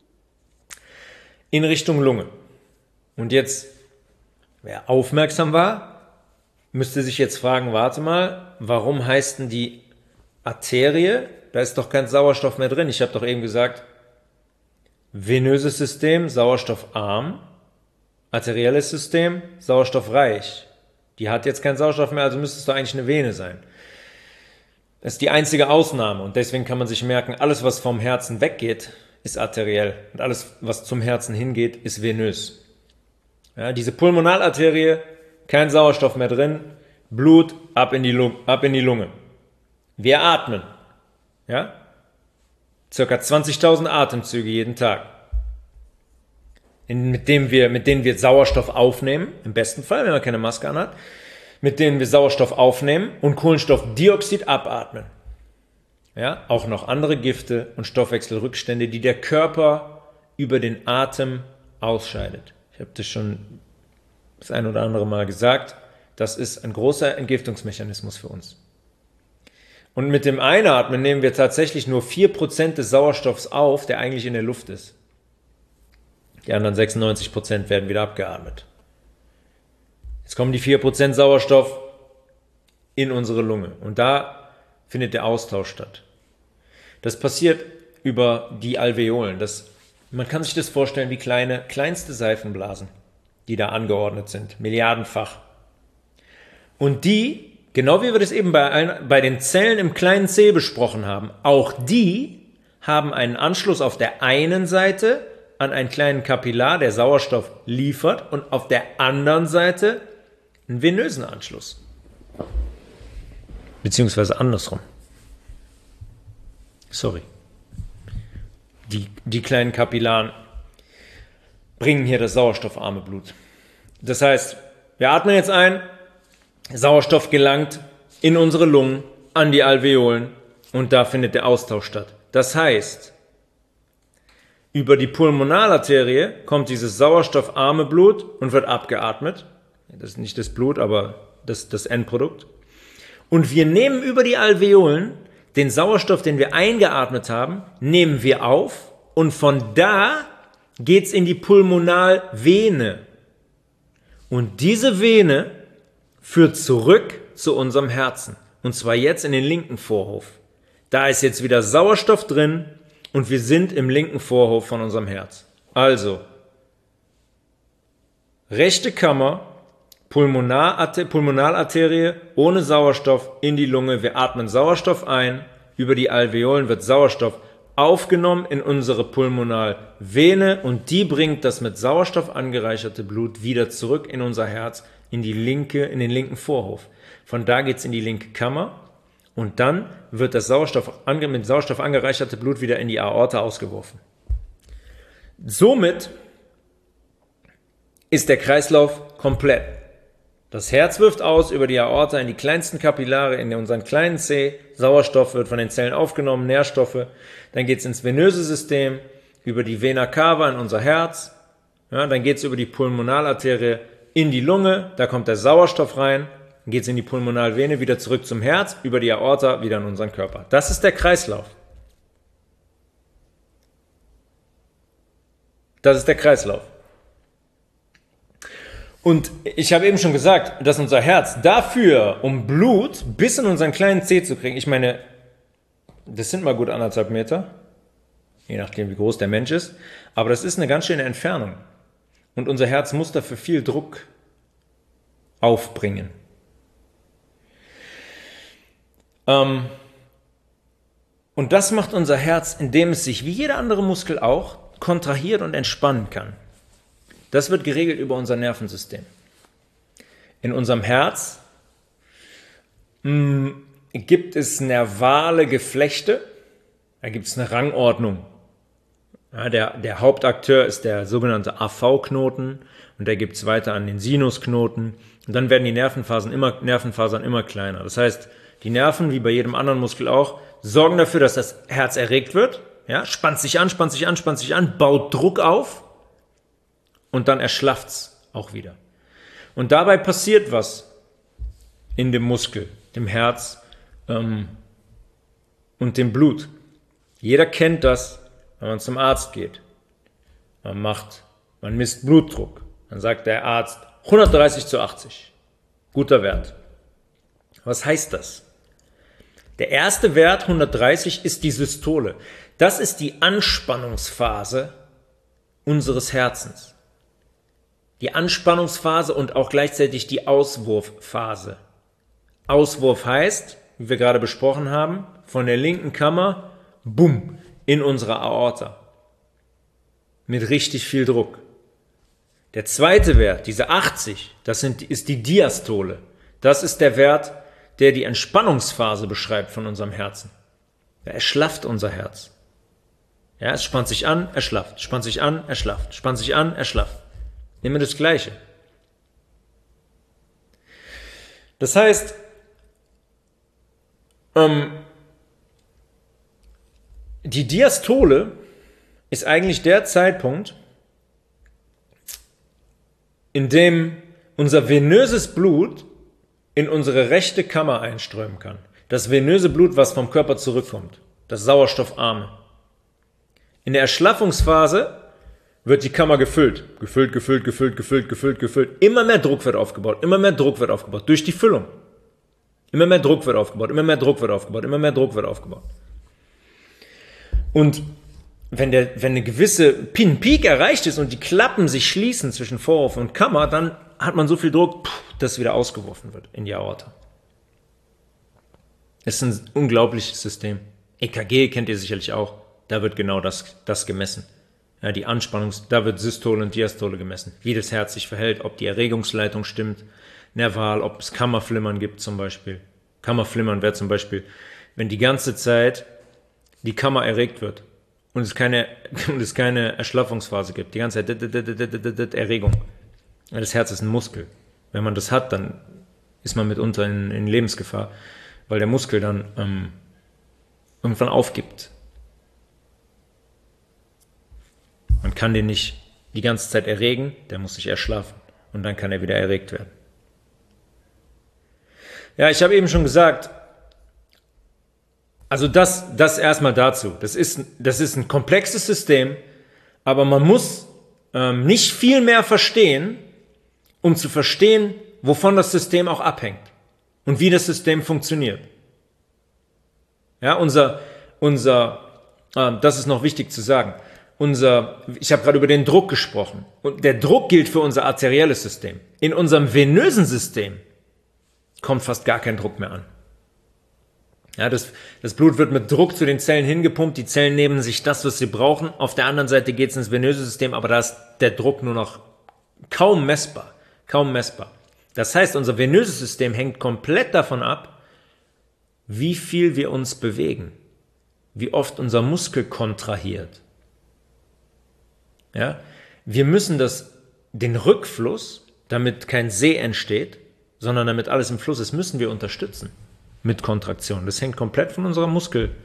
in Richtung Lunge. Und jetzt, wer aufmerksam war, müsste sich jetzt fragen, warte mal, warum heißt denn die Arterie? Da ist doch kein Sauerstoff mehr drin. Ich habe doch eben gesagt, venöses System, sauerstoffarm, arterielles System, sauerstoffreich. Die hat jetzt keinen Sauerstoff mehr, also müsste es doch eigentlich eine Vene sein. Das ist die einzige Ausnahme und deswegen kann man sich merken, alles, was vom Herzen weggeht, ist arteriell und alles, was zum Herzen hingeht, ist venös. Ja, diese Pulmonalarterie, kein Sauerstoff mehr drin, Blut ab in die Lunge. Ab in die Lunge. Wir atmen, ja, circa zwanzigtausend Atemzüge jeden Tag, in, mit, dem wir, mit denen wir Sauerstoff aufnehmen, im besten Fall, wenn man keine Maske anhat, mit denen wir Sauerstoff aufnehmen und Kohlenstoffdioxid abatmen. Ja, auch noch andere Gifte und Stoffwechselrückstände, die der Körper über den Atem ausscheidet. Ich habe das schon das ein oder andere Mal gesagt. Das ist ein großer Entgiftungsmechanismus für uns. Und mit dem Einatmen nehmen wir tatsächlich nur vier Prozent des Sauerstoffs auf, der eigentlich in der Luft ist. Die anderen sechsundneunzig Prozent werden wieder abgeatmet. Jetzt kommen die vier Prozent Sauerstoff in unsere Lunge und da findet der Austausch statt. Das passiert über die Alveolen. Das, man kann sich das vorstellen wie kleine, kleinste Seifenblasen, die da angeordnet sind, milliardenfach. Und die, genau wie wir das eben bei, ein, bei den Zellen im kleinen C besprochen haben, auch die haben einen Anschluss auf der einen Seite an einen kleinen Kapillar, der Sauerstoff liefert, und auf der anderen Seite einen venösen Anschluss. Beziehungsweise andersrum. Sorry. Die, die kleinen Kapillaren bringen hier das sauerstoffarme Blut. Das heißt, wir atmen jetzt ein, Sauerstoff gelangt in unsere Lungen, an die Alveolen und da findet der Austausch statt. Das heißt, über die Pulmonalarterie kommt dieses sauerstoffarme Blut und wird abgeatmet. Das ist nicht das Blut, aber das, das Endprodukt. Und wir nehmen über die Alveolen den Sauerstoff, den wir eingeatmet haben, nehmen wir auf und von da geht's in die Pulmonalvene. Und diese Vene führt zurück zu unserem Herzen. Und zwar jetzt in den linken Vorhof. Da ist jetzt wieder Sauerstoff drin und wir sind im linken Vorhof von unserem Herz. Also, rechte Kammer, Pulmonararte- Pulmonalarterie ohne Sauerstoff in die Lunge. Wir atmen Sauerstoff ein. Über die Alveolen wird Sauerstoff aufgenommen in unsere Pulmonalvene und die bringt das mit Sauerstoff angereicherte Blut wieder zurück in unser Herz, in die linke, in den linken Vorhof. Von da geht's in die linke Kammer und dann wird das Sauerstoff, mit Sauerstoff angereicherte Blut wieder in die Aorta ausgeworfen. Somit ist der Kreislauf komplett. Das Herz wirft aus über die Aorta in die kleinsten Kapillare, in unseren kleinen C. Sauerstoff wird von den Zellen aufgenommen, Nährstoffe. Dann geht es ins venöse System, über die Vena cava in unser Herz. Ja, dann geht es über die Pulmonalarterie in die Lunge, da kommt der Sauerstoff rein. Dann geht es in die Pulmonalvene, wieder zurück zum Herz, über die Aorta, wieder in unseren Körper. Das ist der Kreislauf. Das ist der Kreislauf. Und ich habe eben schon gesagt, dass unser Herz dafür, um Blut bis in unseren kleinen Zeh zu kriegen, ich meine, das sind mal gut anderthalb Meter, je nachdem wie groß der Mensch ist, aber das ist eine ganz schöne Entfernung. Und unser Herz muss dafür viel Druck aufbringen. Ähm, und das macht unser Herz, indem es sich wie jeder andere Muskel auch kontrahiert und entspannen kann. Das wird geregelt über unser Nervensystem. In unserem Herz mh, gibt es nervale Geflechte, da gibt es eine Rangordnung. Ja, der, der Hauptakteur ist der sogenannte A V-Knoten und der gibt es weiter an den Sinusknoten und dann werden die Nervenfasern immer, Nervenfasern immer kleiner. Das heißt, die Nerven, wie bei jedem anderen Muskel auch, sorgen dafür, dass das Herz erregt wird, ja, spannt sich an, spannt sich an, spannt sich an, baut Druck auf und dann erschlafft es auch wieder. Und dabei passiert was in dem Muskel, dem Herz ähm, und dem Blut. Jeder kennt das, wenn man zum Arzt geht. Man macht, man misst Blutdruck. Dann sagt der Arzt hundertdreißig zu achtzig. Guter Wert. Was heißt das? Der erste Wert, hundertdreißig, ist die Systole. Das ist die Anspannungsphase unseres Herzens. Die Anspannungsphase und auch gleichzeitig die Auswurfphase. Auswurf heißt, wie wir gerade besprochen haben, von der linken Kammer, bumm, in unsere Aorta. Mit richtig viel Druck. Der zweite Wert, diese achtzig, das sind, ist die Diastole. Das ist der Wert, der die Entspannungsphase beschreibt von unserem Herzen. Ja, erschlafft unser Herz. Ja, es spannt sich an, erschlafft, spannt sich an, erschlafft, spannt sich an, erschlafft. Immer das Gleiche. Das heißt, ähm, die Diastole ist eigentlich der Zeitpunkt, in dem unser venöses Blut in unsere rechte Kammer einströmen kann. Das venöse Blut, was vom Körper zurückkommt. Das sauerstoffarme. In der Erschlaffungsphase wird die Kammer gefüllt. Gefüllt, gefüllt, gefüllt, gefüllt, gefüllt, gefüllt. Immer mehr Druck wird aufgebaut. Immer mehr Druck wird aufgebaut. Durch die Füllung. Immer mehr Druck wird aufgebaut. Immer mehr Druck wird aufgebaut. Immer mehr Druck wird aufgebaut. Und wenn, der, wenn eine gewisse Pin Peak erreicht ist und die Klappen sich schließen zwischen Vorhof und Kammer, dann hat man so viel Druck, dass wieder ausgeworfen wird in die Aorta. Es ist ein unglaubliches System. E K G kennt ihr sicherlich auch. Da wird genau das, das gemessen. Ja, die Anspannung, da wird Systole und Diastole gemessen. Wie das Herz sich verhält, ob die Erregungsleitung stimmt, nerval, ob es Kammerflimmern gibt zum Beispiel. Kammerflimmern wäre zum Beispiel, wenn die ganze Zeit die Kammer erregt wird und es keine, und es keine Erschlaffungsphase gibt. Die ganze Zeit Erregung. Das Herz ist ein Muskel. Wenn man das hat, dann ist man mitunter in, in Lebensgefahr, weil der Muskel dann ähm, irgendwann aufgibt. Man kann den nicht die ganze Zeit erregen, der muss sich erschlafen und dann kann er wieder erregt werden. Ja, ich habe eben schon gesagt, also das, das erstmal dazu. Das ist, das ist ein komplexes System, aber man muss ähm, nicht viel mehr verstehen, um zu verstehen, wovon das System auch abhängt und wie das System funktioniert. Ja, unser, unser, äh, das ist noch wichtig zu sagen, unser, ich habe gerade über den Druck gesprochen und der Druck gilt für unser arterielles System. In unserem venösen System kommt fast gar kein Druck mehr an. Ja, das, das Blut wird mit Druck zu den Zellen hingepumpt, die Zellen nehmen sich das, was sie brauchen. Auf der anderen Seite geht es ins venöse System, aber da ist der Druck nur noch kaum messbar. Kaum messbar. Das heißt, unser venöses System hängt komplett davon ab, wie viel wir uns bewegen, wie oft unser Muskel kontrahiert. Ja? Wir müssen das, den Rückfluss, damit kein See entsteht, sondern damit alles im Fluss ist, müssen wir unterstützen mit Kontraktion. Das hängt komplett von unserer Muskelarbeit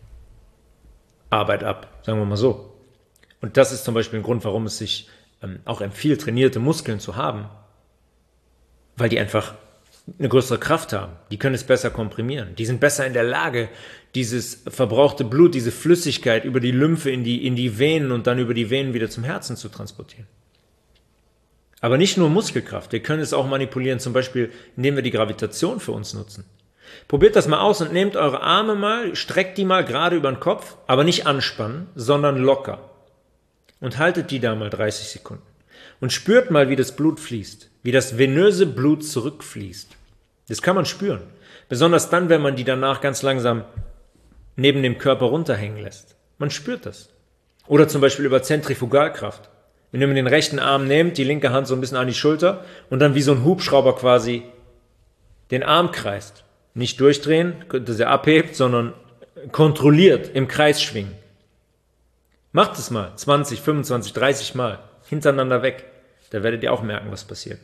ab, sagen wir mal so. Und das ist zum Beispiel ein Grund, warum es sich ähm, auch empfiehlt, trainierte Muskeln zu haben, weil die einfach eine größere Kraft haben. Die können es besser komprimieren. Die sind besser in der Lage, dieses verbrauchte Blut, diese Flüssigkeit über die Lymphe in die, in die Venen und dann über die Venen wieder zum Herzen zu transportieren. Aber nicht nur Muskelkraft. Wir können es auch manipulieren, zum Beispiel, indem wir die Gravitation für uns nutzen. Probiert das mal aus und nehmt eure Arme mal, streckt die mal gerade über den Kopf, aber nicht anspannen, sondern locker. Und haltet die da mal dreißig Sekunden. Und spürt mal, wie das Blut fließt, wie das venöse Blut zurückfließt. Das kann man spüren. Besonders dann, wenn man die danach ganz langsam neben dem Körper runterhängen lässt. Man spürt das. Oder zum Beispiel über Zentrifugalkraft. Wenn ihr den rechten Arm nehmt, die linke Hand so ein bisschen an die Schulter und dann wie so ein Hubschrauber quasi den Arm kreist. Nicht durchdrehen, dass er abhebt, sondern kontrolliert im Kreis schwingen. Macht es mal, zwanzig, fünfundzwanzig, dreißig Mal, hintereinander weg. Da werdet ihr auch merken, was passiert.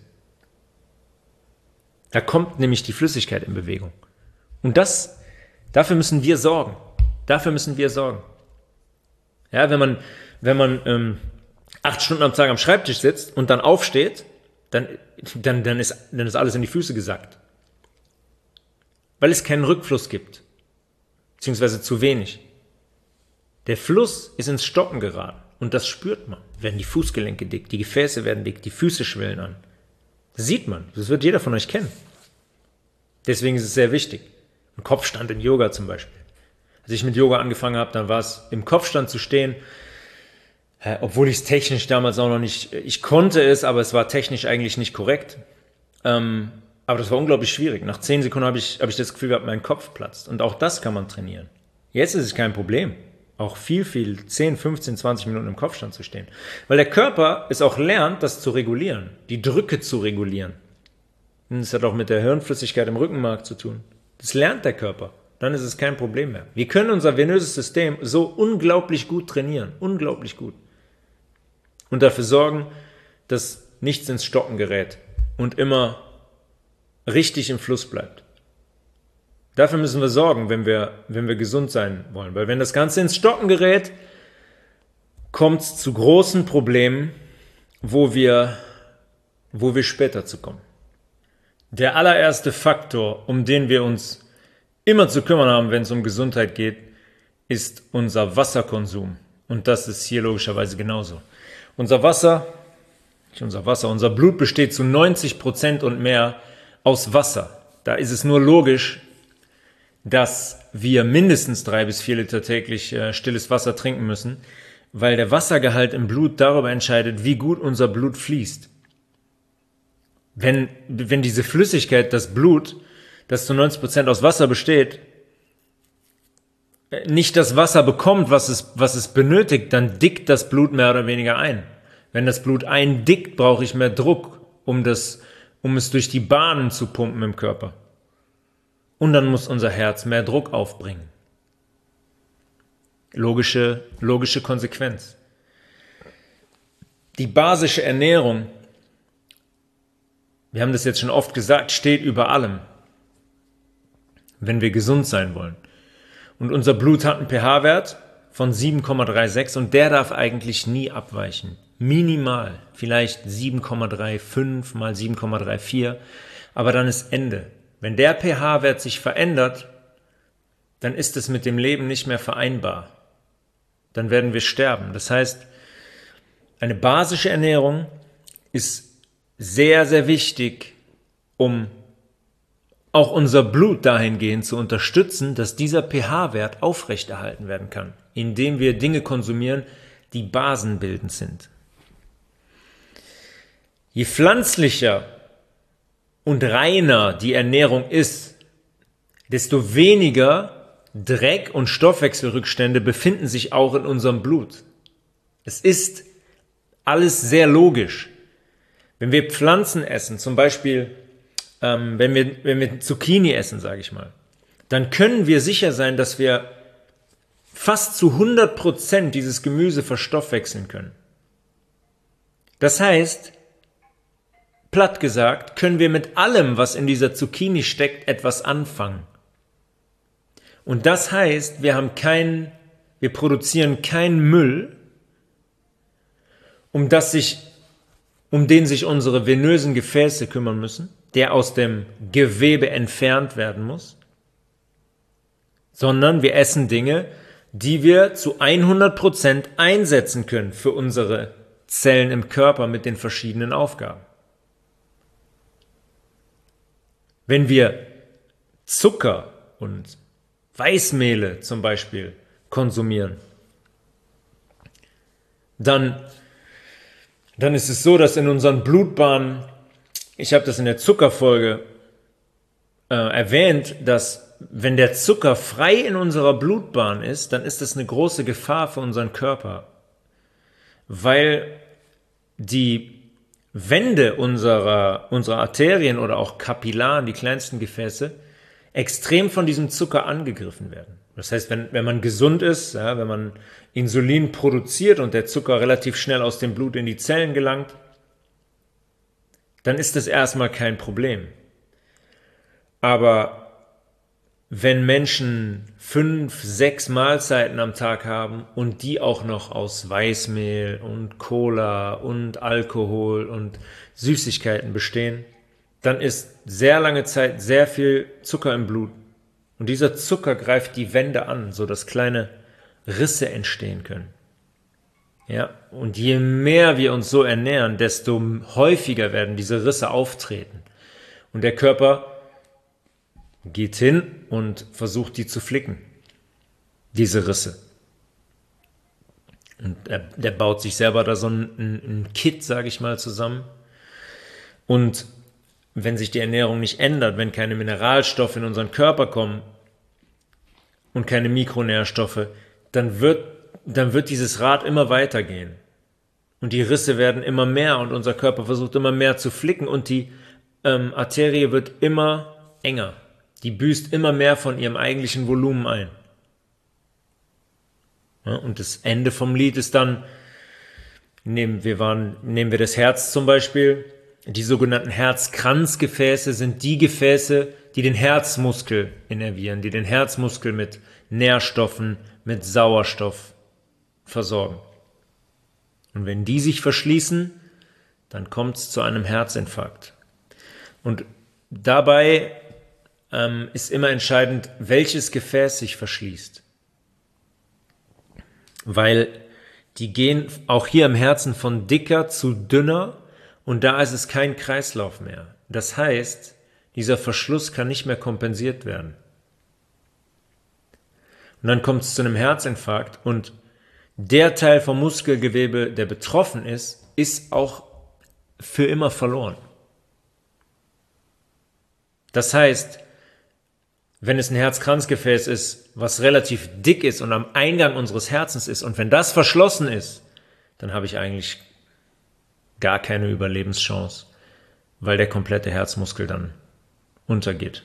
Da kommt nämlich die Flüssigkeit in Bewegung. Und das, dafür müssen wir sorgen. Dafür müssen wir sorgen. Ja, wenn man, wenn man ähm, acht Stunden am Tag am Schreibtisch sitzt und dann aufsteht, dann, dann, dann, ist, dann ist alles in die Füße gesackt. Weil es keinen Rückfluss gibt. Beziehungsweise zu wenig. Der Fluss ist ins Stocken geraten. Und das spürt man. Werden die Fußgelenke dick, die Gefäße werden dick, die Füße schwillen an. Das sieht man. Das wird jeder von euch kennen. Deswegen ist es sehr wichtig. Ein Kopfstand in Yoga zum Beispiel. Als ich mit Yoga angefangen habe, dann war es im Kopfstand zu stehen, obwohl ich es technisch damals auch noch nicht, ich konnte es, aber es war technisch eigentlich nicht korrekt. Ähm, aber das war unglaublich schwierig. Nach zehn Sekunden habe ich, habe ich das Gefühl gehabt, mein Kopf platzt. Und auch das kann man trainieren. Jetzt ist es kein Problem. Auch viel, viel, zehn, fünfzehn, zwanzig Minuten im Kopfstand zu stehen. Weil der Körper es auch lernt, das zu regulieren, die Drücke zu regulieren. Und das hat auch mit der Hirnflüssigkeit im Rückenmark zu tun. Das lernt der Körper. Dann ist es kein Problem mehr. Wir können unser venöses System so unglaublich gut trainieren. Unglaublich gut. Und dafür sorgen, dass nichts ins Stocken gerät und immer richtig im Fluss bleibt. Dafür müssen wir sorgen, wenn wir, wenn wir gesund sein wollen. Weil wenn das Ganze ins Stocken gerät, kommt es zu großen Problemen, wo wir, wo wir später zu kommen. Der allererste Faktor, um den wir uns immer zu kümmern haben, wenn es um Gesundheit geht, ist unser Wasserkonsum. Und das ist hier logischerweise genauso. Unser Wasser, nicht unser Wasser, unser Blut besteht zu neunzig Prozent und mehr aus Wasser. Da ist es nur logisch, dass wir mindestens drei bis vier Liter täglich äh, stilles Wasser trinken müssen, weil der Wassergehalt im Blut darüber entscheidet, wie gut unser Blut fließt. Wenn, wenn diese Flüssigkeit, das Blut, das zu neunzig Prozent aus Wasser besteht, nicht das Wasser bekommt, was es, was es benötigt, dann dickt das Blut mehr oder weniger ein. Wenn das Blut eindickt, brauche ich mehr Druck, um, das, um es durch die Bahnen zu pumpen im Körper. Und dann muss unser Herz mehr Druck aufbringen. Logische, logische Konsequenz. Die basische Ernährung, wir haben das jetzt schon oft gesagt, steht über allem, wenn wir gesund sein wollen. Und unser Blut hat einen pH-Wert von sieben Komma sechsunddreißig und der darf eigentlich nie abweichen. Minimal, vielleicht sieben Komma fünfunddreißig mal sieben Komma vierunddreißig, aber dann ist Ende. Wenn der pH-Wert sich verändert, dann ist es mit dem Leben nicht mehr vereinbar. Dann werden wir sterben. Das heißt, eine basische Ernährung ist sehr, sehr wichtig, um auch unser Blut dahingehend zu unterstützen, dass dieser pH-Wert aufrechterhalten werden kann, indem wir Dinge konsumieren, die basenbildend sind. Je pflanzlicher und reiner die Ernährung ist, desto weniger Dreck und Stoffwechselrückstände befinden sich auch in unserem Blut. Es ist alles sehr logisch. Wenn wir Pflanzen essen, zum Beispiel ähm, wenn wir, wenn wir Zucchini essen, sage ich mal, dann können wir sicher sein, dass wir fast zu hundert Prozent dieses Gemüse verstoffwechseln können. Das heißt, platt gesagt, können wir mit allem, was in dieser Zucchini steckt, etwas anfangen. Und das heißt, wir haben keinen, wir produzieren keinen Müll, um das sich, um den sich unsere venösen Gefäße kümmern müssen, der aus dem Gewebe entfernt werden muss, sondern wir essen Dinge, die wir zu hundert Prozent einsetzen können für unsere Zellen im Körper mit den verschiedenen Aufgaben. Wenn wir Zucker und Weißmehle zum Beispiel konsumieren, dann, dann ist es so, dass in unseren Blutbahnen, ich habe das in der Zuckerfolge äh, erwähnt, dass wenn der Zucker frei in unserer Blutbahn ist, dann ist das eine große Gefahr für unseren Körper, weil die Wände unserer, unserer Arterien oder auch Kapillaren, die kleinsten Gefäße, extrem von diesem Zucker angegriffen werden. Das heißt, wenn, wenn man gesund ist, ja, wenn man Insulin produziert und der Zucker relativ schnell aus dem Blut in die Zellen gelangt, dann ist das erstmal kein Problem. Aber wenn Menschen fünf, sechs Mahlzeiten am Tag haben und die auch noch aus Weißmehl und Cola und Alkohol und Süßigkeiten bestehen, dann ist sehr lange Zeit sehr viel Zucker im Blut. Und dieser Zucker greift die Wände an, sodass kleine Risse entstehen können. Ja, und je mehr wir uns so ernähren, desto häufiger werden diese Risse auftreten. Und der Körper geht hin und versucht, die zu flicken, diese Risse. Und er, der baut sich selber da so ein, ein Kit, sage ich mal, zusammen. Und wenn sich die Ernährung nicht ändert, wenn keine Mineralstoffe in unseren Körper kommen und keine Mikronährstoffe, dann wird, dann wird dieses Rad immer weitergehen. Und die Risse werden immer mehr und unser Körper versucht immer mehr zu flicken und die ähm, Arterie wird immer enger. Die büßt immer mehr von ihrem eigentlichen Volumen ein. Ja, und das Ende vom Lied ist dann, nehmen wir, waren, nehmen wir das Herz zum Beispiel, die sogenannten Herzkranzgefäße sind die Gefäße, die den Herzmuskel innervieren, die den Herzmuskel mit Nährstoffen, mit Sauerstoff versorgen. Und wenn die sich verschließen, dann kommt es zu einem Herzinfarkt. Und dabei ähm, ist immer entscheidend, welches Gefäß sich verschließt. Weil die gehen auch hier im Herzen von dicker zu dünner und da ist es kein Kreislauf mehr. Das heißt, dieser Verschluss kann nicht mehr kompensiert werden. Und dann kommt es zu einem Herzinfarkt und der Teil vom Muskelgewebe, der betroffen ist, ist auch für immer verloren. Das heißt, wenn es ein Herzkranzgefäß ist, was relativ dick ist und am Eingang unseres Herzens ist und wenn das verschlossen ist, dann habe ich eigentlich gar keine Überlebenschance, weil der komplette Herzmuskel dann untergeht.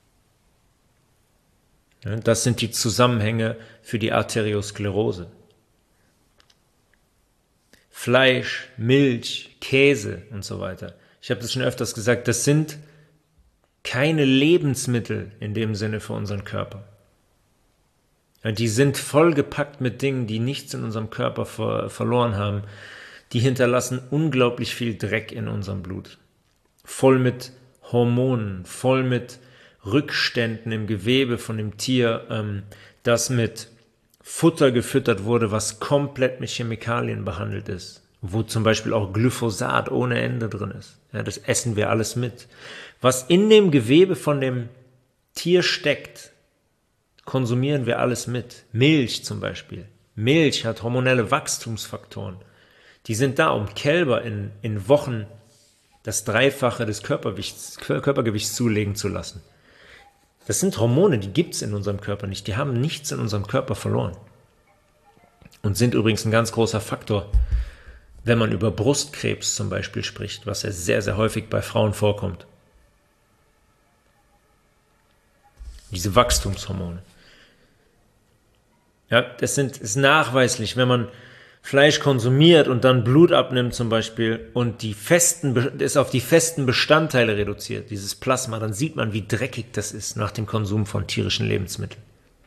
Das sind die Zusammenhänge für die Arteriosklerose. Fleisch, Milch, Käse und so weiter. Ich habe das schon öfters gesagt, das sind keine Lebensmittel in dem Sinne für unseren Körper. Die sind vollgepackt mit Dingen, die nichts in unserem Körper ver- verloren haben. Die hinterlassen unglaublich viel Dreck in unserem Blut. Voll mit Hormonen, voll mit Rückständen im Gewebe von dem Tier, ähm, das mit Futter gefüttert wurde, was komplett mit Chemikalien behandelt ist. Wo zum Beispiel auch Glyphosat ohne Ende drin ist. Ja, das essen wir alles mit. Was in dem Gewebe von dem Tier steckt, konsumieren wir alles mit. Milch zum Beispiel. Milch hat hormonelle Wachstumsfaktoren. Die sind da, um Kälber in, in Wochen das Dreifache des Körpergewichts, Körpergewichts zulegen zu lassen. Das sind Hormone, die gibt es in unserem Körper nicht. Die haben nichts in unserem Körper verloren. Und sind übrigens ein ganz großer Faktor, wenn man über Brustkrebs zum Beispiel spricht, was ja sehr, sehr häufig bei Frauen vorkommt. Diese Wachstumshormone. Ja, das sind, ist nachweislich, wenn man Fleisch konsumiert und dann Blut abnimmt zum Beispiel und die festen, ist auf die festen Bestandteile reduziert, dieses Plasma, dann sieht man, wie dreckig das ist nach dem Konsum von tierischen Lebensmitteln.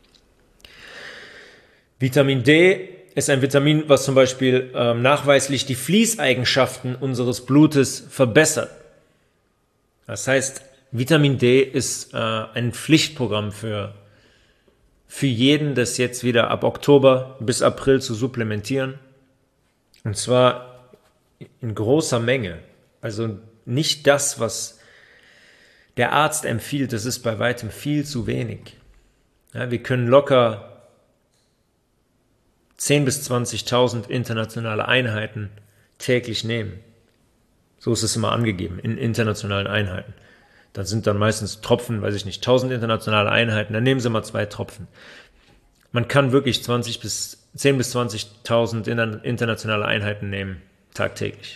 Vitamin D ist ein Vitamin, was zum Beispiel ähm, nachweislich die Fließeigenschaften unseres Blutes verbessert. Das heißt, Vitamin D ist äh, ein Pflichtprogramm für, für jeden, das jetzt wieder ab Oktober bis April zu supplementieren. Und zwar in großer Menge. Also nicht das, was der Arzt empfiehlt, das ist bei weitem viel zu wenig. Ja, wir können locker zehntausend bis zwanzigtausend internationale Einheiten täglich nehmen. So ist es immer angegeben, in internationalen Einheiten. Da sind dann meistens Tropfen, weiß ich nicht, tausend internationale Einheiten, dann nehmen Sie mal zwei Tropfen. Man kann wirklich zwanzig bis zehn bis zwanzigtausend internationale Einheiten nehmen, tagtäglich.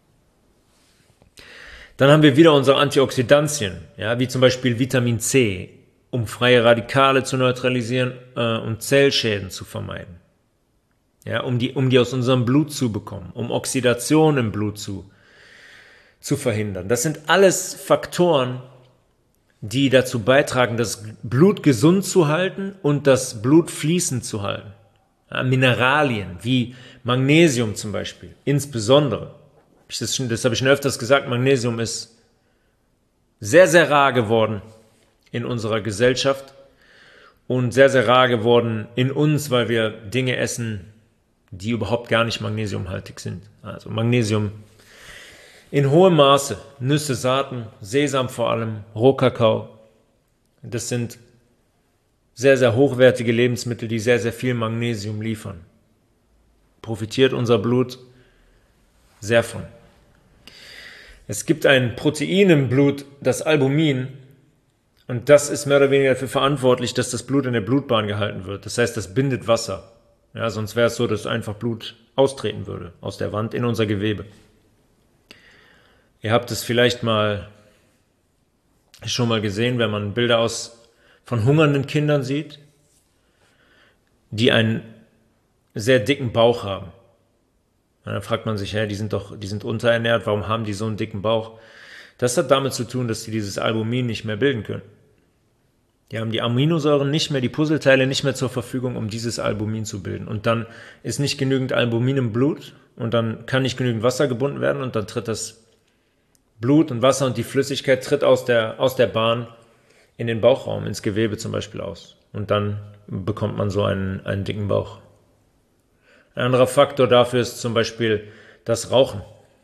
Dann haben wir wieder unsere Antioxidantien, ja, wie zum Beispiel Vitamin C, um freie Radikale zu neutralisieren äh, und Zellschäden zu vermeiden. Ja, um die, um die aus unserem Blut zu bekommen, um Oxidation im Blut zu, zu verhindern. Das sind alles Faktoren, die dazu beitragen, das Blut gesund zu halten und das Blut fließend zu halten. Ja, Mineralien wie Magnesium zum Beispiel, insbesondere. Das, das habe ich schon öfters gesagt, Magnesium ist sehr, sehr rar geworden in unserer Gesellschaft und sehr, sehr rar geworden in uns, weil wir Dinge essen, die überhaupt gar nicht magnesiumhaltig sind. Also Magnesium in hohem Maße, Nüsse, Saaten, Sesam vor allem, Rohkakao. Das sind sehr, sehr hochwertige Lebensmittel, die sehr, sehr viel Magnesium liefern. Profitiert unser Blut sehr von. Es gibt ein Protein im Blut, das Albumin, und das ist mehr oder weniger dafür verantwortlich, dass das Blut in der Blutbahn gehalten wird. Das heißt, das bindet Wasser. Ja, sonst wäre es so, dass einfach Blut austreten würde aus der Wand in unser Gewebe. Ihr habt es vielleicht mal schon mal gesehen, wenn man Bilder aus von hungernden Kindern sieht, die einen sehr dicken Bauch haben. Und dann fragt man sich, hä, die sind doch, die sind unterernährt, warum haben die so einen dicken Bauch? Das hat damit zu tun, dass sie dieses Albumin nicht mehr bilden können. Die haben die Aminosäuren nicht mehr, die Puzzleteile nicht mehr zur Verfügung, um dieses Albumin zu bilden. Und dann ist nicht genügend Albumin im Blut und dann kann nicht genügend Wasser gebunden werden und dann tritt das Blut und Wasser und die Flüssigkeit tritt aus der, aus der Bahn in den Bauchraum, ins Gewebe zum Beispiel aus. Und dann bekommt man so einen, einen dicken Bauch. Ein anderer Faktor dafür ist zum Beispiel das Rauchen.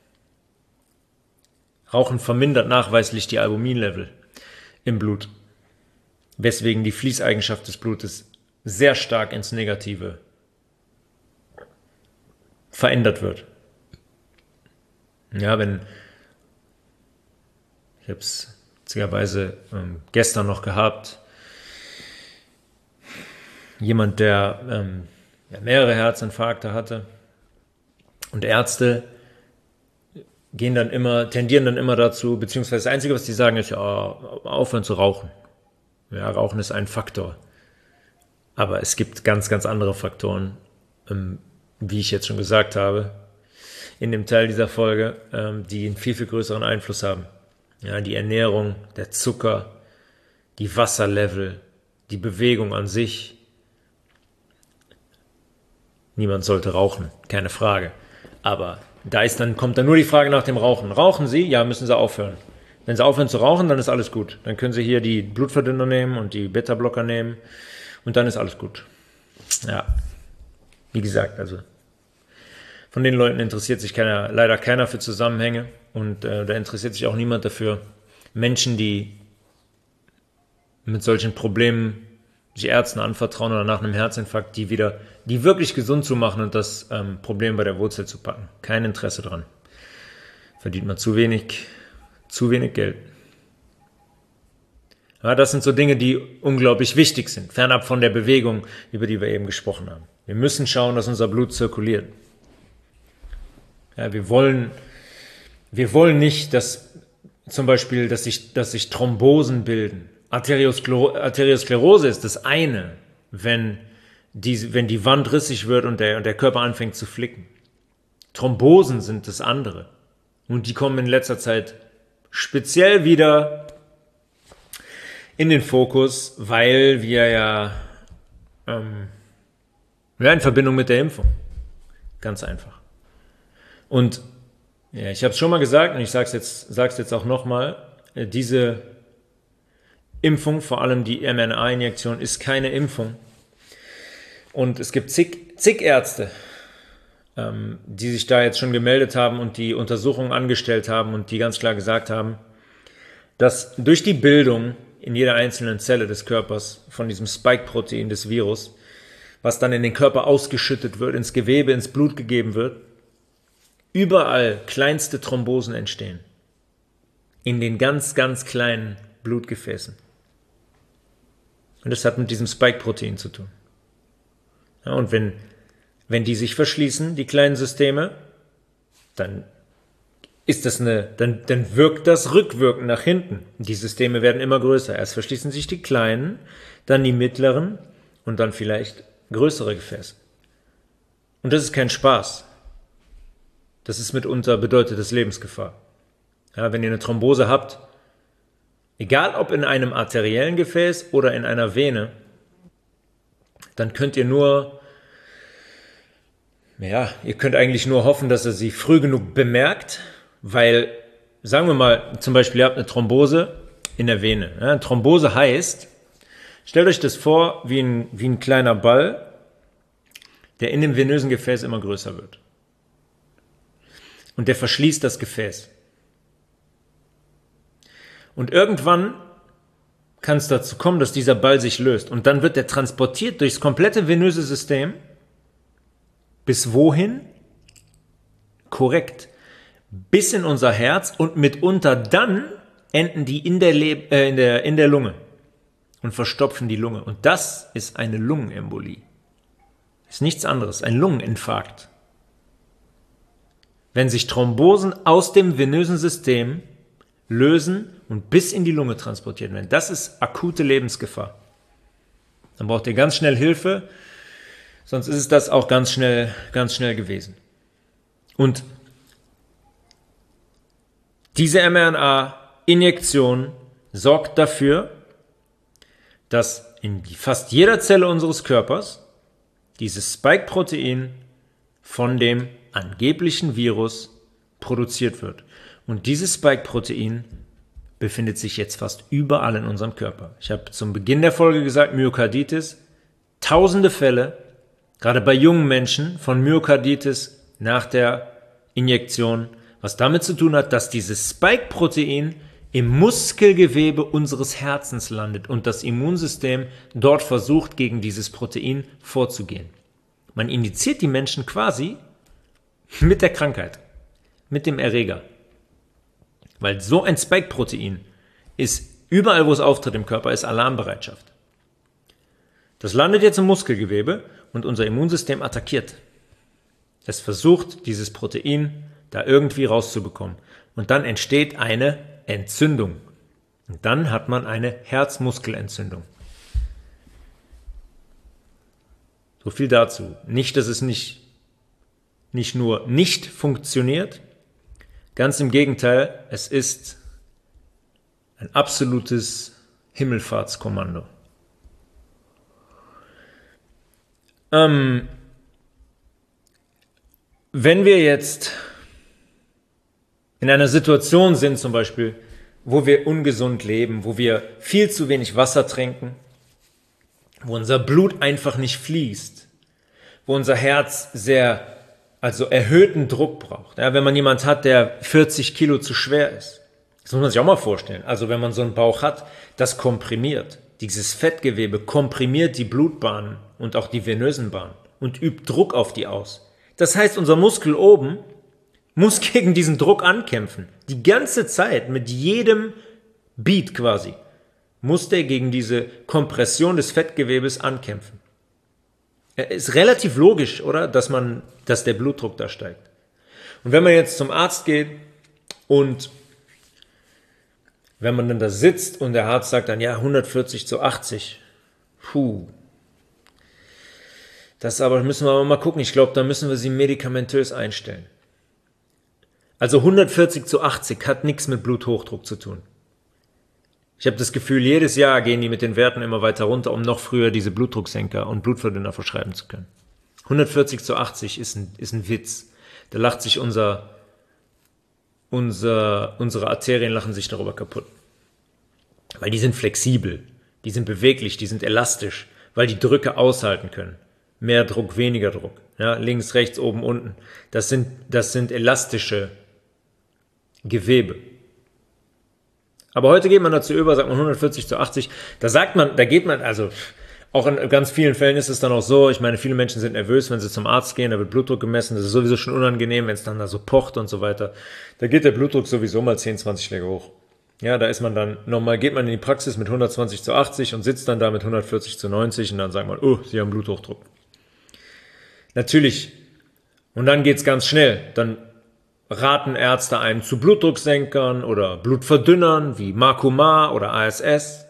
Rauchen vermindert nachweislich die Albuminlevel im Blut, weswegen die Fließeigenschaft des Blutes sehr stark ins Negative verändert wird. Ja, wenn, ich habe es witzigerweise ähm, gestern noch gehabt, jemand, der ähm, ja, mehrere Herzinfarkte hatte und Ärzte gehen dann immer, tendieren dann immer dazu, beziehungsweise das Einzige, was die sagen, ist, ja, aufhören zu rauchen. Ja, Rauchen ist ein Faktor. Aber es gibt ganz, ganz andere Faktoren, ähm, wie ich jetzt schon gesagt habe, in dem Teil dieser Folge, ähm, die einen viel, viel größeren Einfluss haben. Ja, die Ernährung, der Zucker, die Wasserlevel, die Bewegung an sich. Niemand sollte rauchen, keine Frage. Aber da ist dann, kommt dann nur die Frage nach dem Rauchen. Rauchen Sie? Ja, müssen Sie aufhören. Wenn Sie aufhören zu rauchen, dann ist alles gut. Dann können Sie hier die Blutverdünner nehmen und die Beta-Blocker nehmen und dann ist alles gut. Ja, wie gesagt, also von den Leuten interessiert sich keiner, leider keiner für Zusammenhänge und äh, da interessiert sich auch niemand dafür. Menschen, die mit solchen Problemen sich Ärzten anvertrauen oder nach einem Herzinfarkt, die wieder, die wirklich gesund zu machen und das ähm, Problem bei der Wurzel zu packen. Kein Interesse dran. Verdient man zu wenig, zu wenig Geld. Ja, das sind so Dinge, die unglaublich wichtig sind, fernab von der Bewegung, über die wir eben gesprochen haben. Wir müssen schauen, dass unser Blut zirkuliert. Ja, wir wollen, wir wollen nicht, dass zum Beispiel, dass sich, dass sich Thrombosen bilden. Arterioskler- Arteriosklerose ist das eine, wenn die, wenn die Wand rissig wird und der, und der Körper anfängt zu flicken. Thrombosen sind das andere. Und die kommen in letzter Zeit speziell wieder in den Fokus, weil wir ja, ähm, ja in Verbindung mit der Impfung. Ganz einfach. Und ja, ich habe es schon mal gesagt und ich sage es jetzt, sag's jetzt auch nochmal, diese Impfung, vor allem die M R N A-Injektion, ist keine Impfung. Und es gibt zig, zig Ärzte, ähm, die sich da jetzt schon gemeldet haben und die Untersuchungen angestellt haben und die ganz klar gesagt haben, dass durch die Bildung in jeder einzelnen Zelle des Körpers von diesem Spike-Protein des Virus, was dann in den Körper ausgeschüttet wird, ins Gewebe, ins Blut gegeben wird, überall kleinste Thrombosen entstehen. In den ganz, ganz kleinen Blutgefäßen. Und das hat mit diesem Spike-Protein zu tun. Ja, und wenn, wenn die sich verschließen, die kleinen Systeme, dann ist das eine, dann, dann wirkt das rückwirkend nach hinten. Die Systeme werden immer größer. Erst verschließen sich die kleinen, dann die mittleren und dann vielleicht größere Gefäße. Und das ist kein Spaß. Das ist mitunter bedeutet das Lebensgefahr. Ja, wenn ihr eine Thrombose habt, egal ob in einem arteriellen Gefäß oder in einer Vene, dann könnt ihr nur, ja, ihr könnt eigentlich nur hoffen, dass er sie früh genug bemerkt, weil, sagen wir mal, zum Beispiel ihr habt eine Thrombose in der Vene. Ja, Thrombose heißt, stellt euch das vor wie ein, wie ein kleiner Ball, der in dem venösen Gefäß immer größer wird. Und der verschließt das Gefäß. Und irgendwann kann es dazu kommen, dass dieser Ball sich löst. Und dann wird er transportiert durchs komplette venöse System. Bis wohin? Korrekt. Bis in unser Herz und mitunter dann enden die in der, Le- äh, in der, in der Lunge und verstopfen die Lunge. Und das ist eine Lungenembolie. Ist nichts anderes, ein Lungeninfarkt. Wenn sich Thrombosen aus dem venösen System lösen und bis in die Lunge transportiert werden. Das ist akute Lebensgefahr. Dann braucht ihr ganz schnell Hilfe, sonst ist es das auch ganz schnell, ganz schnell gewesen. Und diese mRNA-Injektion sorgt dafür, dass in fast jeder Zelle unseres Körpers dieses Spike-Protein von dem angeblichen Virus produziert wird. Und dieses Spike-Protein befindet sich jetzt fast überall in unserem Körper. Ich habe zum Beginn der Folge gesagt, Myokarditis, tausende Fälle, gerade bei jungen Menschen, von Myokarditis nach der Injektion, was damit zu tun hat, dass dieses Spike-Protein im Muskelgewebe unseres Herzens landet und das Immunsystem dort versucht, gegen dieses Protein vorzugehen. Man injiziert die Menschen quasi mit der Krankheit, mit dem Erreger. Weil so ein Spike-Protein ist überall, wo es auftritt im Körper, ist Alarmbereitschaft. Das landet jetzt im Muskelgewebe und unser Immunsystem attackiert. Es versucht, dieses Protein da irgendwie rauszubekommen. Und dann entsteht eine Entzündung. Und dann hat man eine Herzmuskelentzündung. So viel dazu. Nicht, dass es nicht, nicht nur nicht funktioniert, ganz im Gegenteil, es ist ein absolutes Himmelfahrtskommando. Ähm, wenn wir jetzt in einer Situation sind zum Beispiel, wo wir ungesund leben, wo wir viel zu wenig Wasser trinken, wo unser Blut einfach nicht fließt, wo unser Herz sehr, also erhöhten Druck braucht. Ja, wenn man jemand hat, der vierzig Kilo zu schwer ist, das muss man sich auch mal vorstellen. Also wenn man so einen Bauch hat, das komprimiert. Dieses Fettgewebe komprimiert die Blutbahnen und auch die venösen Bahnen und übt Druck auf die aus. Das heißt, unser Muskel oben muss gegen diesen Druck ankämpfen. Die ganze Zeit, mit jedem Beat quasi, muss der gegen diese Kompression des Fettgewebes ankämpfen. Ist relativ logisch, oder? Dass man, dass der Blutdruck da steigt. Und wenn man jetzt zum Arzt geht und wenn man dann da sitzt und der Arzt sagt dann, ja, hundertvierzig zu achtzig, puh, das aber müssen wir mal gucken. Ich glaube, da müssen wir sie medikamentös einstellen. Also hundertvierzig zu achtzig hat nichts mit Bluthochdruck zu tun. Ich habe das Gefühl, jedes Jahr gehen die mit den Werten immer weiter runter, um noch früher diese Blutdrucksenker und Blutverdünner verschreiben zu können. hundertvierzig zu achtzig ist ein, ist ein Witz. Da lacht sich unser, unser, unsere Arterien lachen sich darüber kaputt. Weil die sind flexibel, die sind beweglich, die sind elastisch, weil die Drücke aushalten können. Mehr Druck, weniger Druck. Ja, links, rechts, oben, unten. Das sind, das sind elastische Gewebe. Aber heute geht man dazu über, sagt man hundertvierzig zu achtzig. Da sagt man, da geht man, also auch in ganz vielen Fällen ist es dann auch so, ich meine, viele Menschen sind nervös, wenn sie zum Arzt gehen, da wird Blutdruck gemessen, das ist sowieso schon unangenehm, wenn es dann da so pocht und so weiter. Da geht der Blutdruck sowieso mal zehn, zwanzig Schläge hoch. Ja, da ist man dann, nochmal geht man in die Praxis mit hundertzwanzig zu achtzig und sitzt dann da mit hundertvierzig zu neunzig und dann sagt man, oh, Sie haben Bluthochdruck. Natürlich. Und dann geht's ganz schnell. Dann raten Ärzte einem zu Blutdrucksenkern oder Blutverdünnern wie Marcumar oder A S S.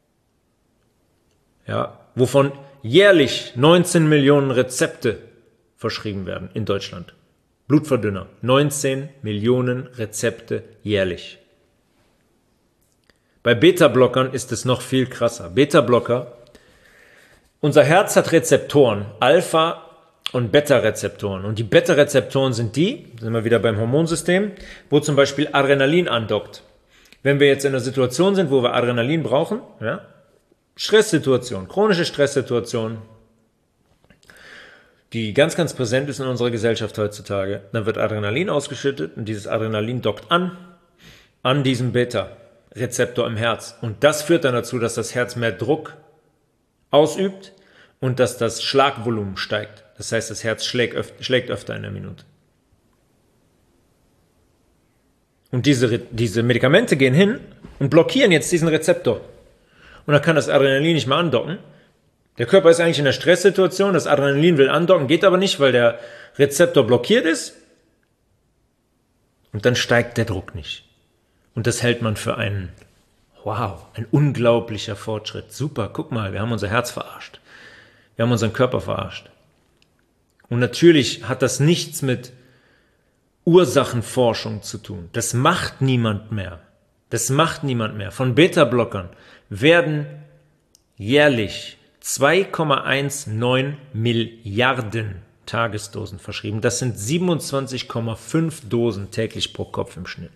Ja, wovon jährlich neunzehn Millionen Rezepte verschrieben werden in Deutschland. Blutverdünner. neunzehn Millionen Rezepte jährlich. Bei Beta-Blockern ist es noch viel krasser. Beta-Blocker, unser Herz hat Rezeptoren, Alpha- und Beta-Rezeptoren. Und die Beta-Rezeptoren sind die, sind wir wieder beim Hormonsystem, wo zum Beispiel Adrenalin andockt. Wenn wir jetzt in einer Situation sind, wo wir Adrenalin brauchen, ja, Stresssituation, chronische Stresssituation, die ganz, ganz präsent ist in unserer Gesellschaft heutzutage, dann wird Adrenalin ausgeschüttet und dieses Adrenalin dockt an, an diesem Beta-Rezeptor im Herz. Und das führt dann dazu, dass das Herz mehr Druck ausübt und dass das Schlagvolumen steigt. Das heißt, das Herz schlägt, öf- schlägt öfter in der Minute. Und diese, diese Medikamente gehen hin und blockieren jetzt diesen Rezeptor. Und dann kann das Adrenalin nicht mehr andocken. Der Körper ist eigentlich in einer Stresssituation, das Adrenalin will andocken, geht aber nicht, weil der Rezeptor blockiert ist. Und dann steigt der Druck nicht. Und das hält man für einen, wow, ein unglaublicher Fortschritt. Super, guck mal, wir haben unser Herz verarscht. Wir haben unseren Körper verarscht. Und natürlich hat das nichts mit Ursachenforschung zu tun. Das macht niemand mehr. Das macht niemand mehr. Von Beta-Blockern werden jährlich zwei Komma neunzehn Milliarden Tagesdosen verschrieben. Das sind siebenundzwanzig Komma fünf Dosen täglich pro Kopf im Schnitt.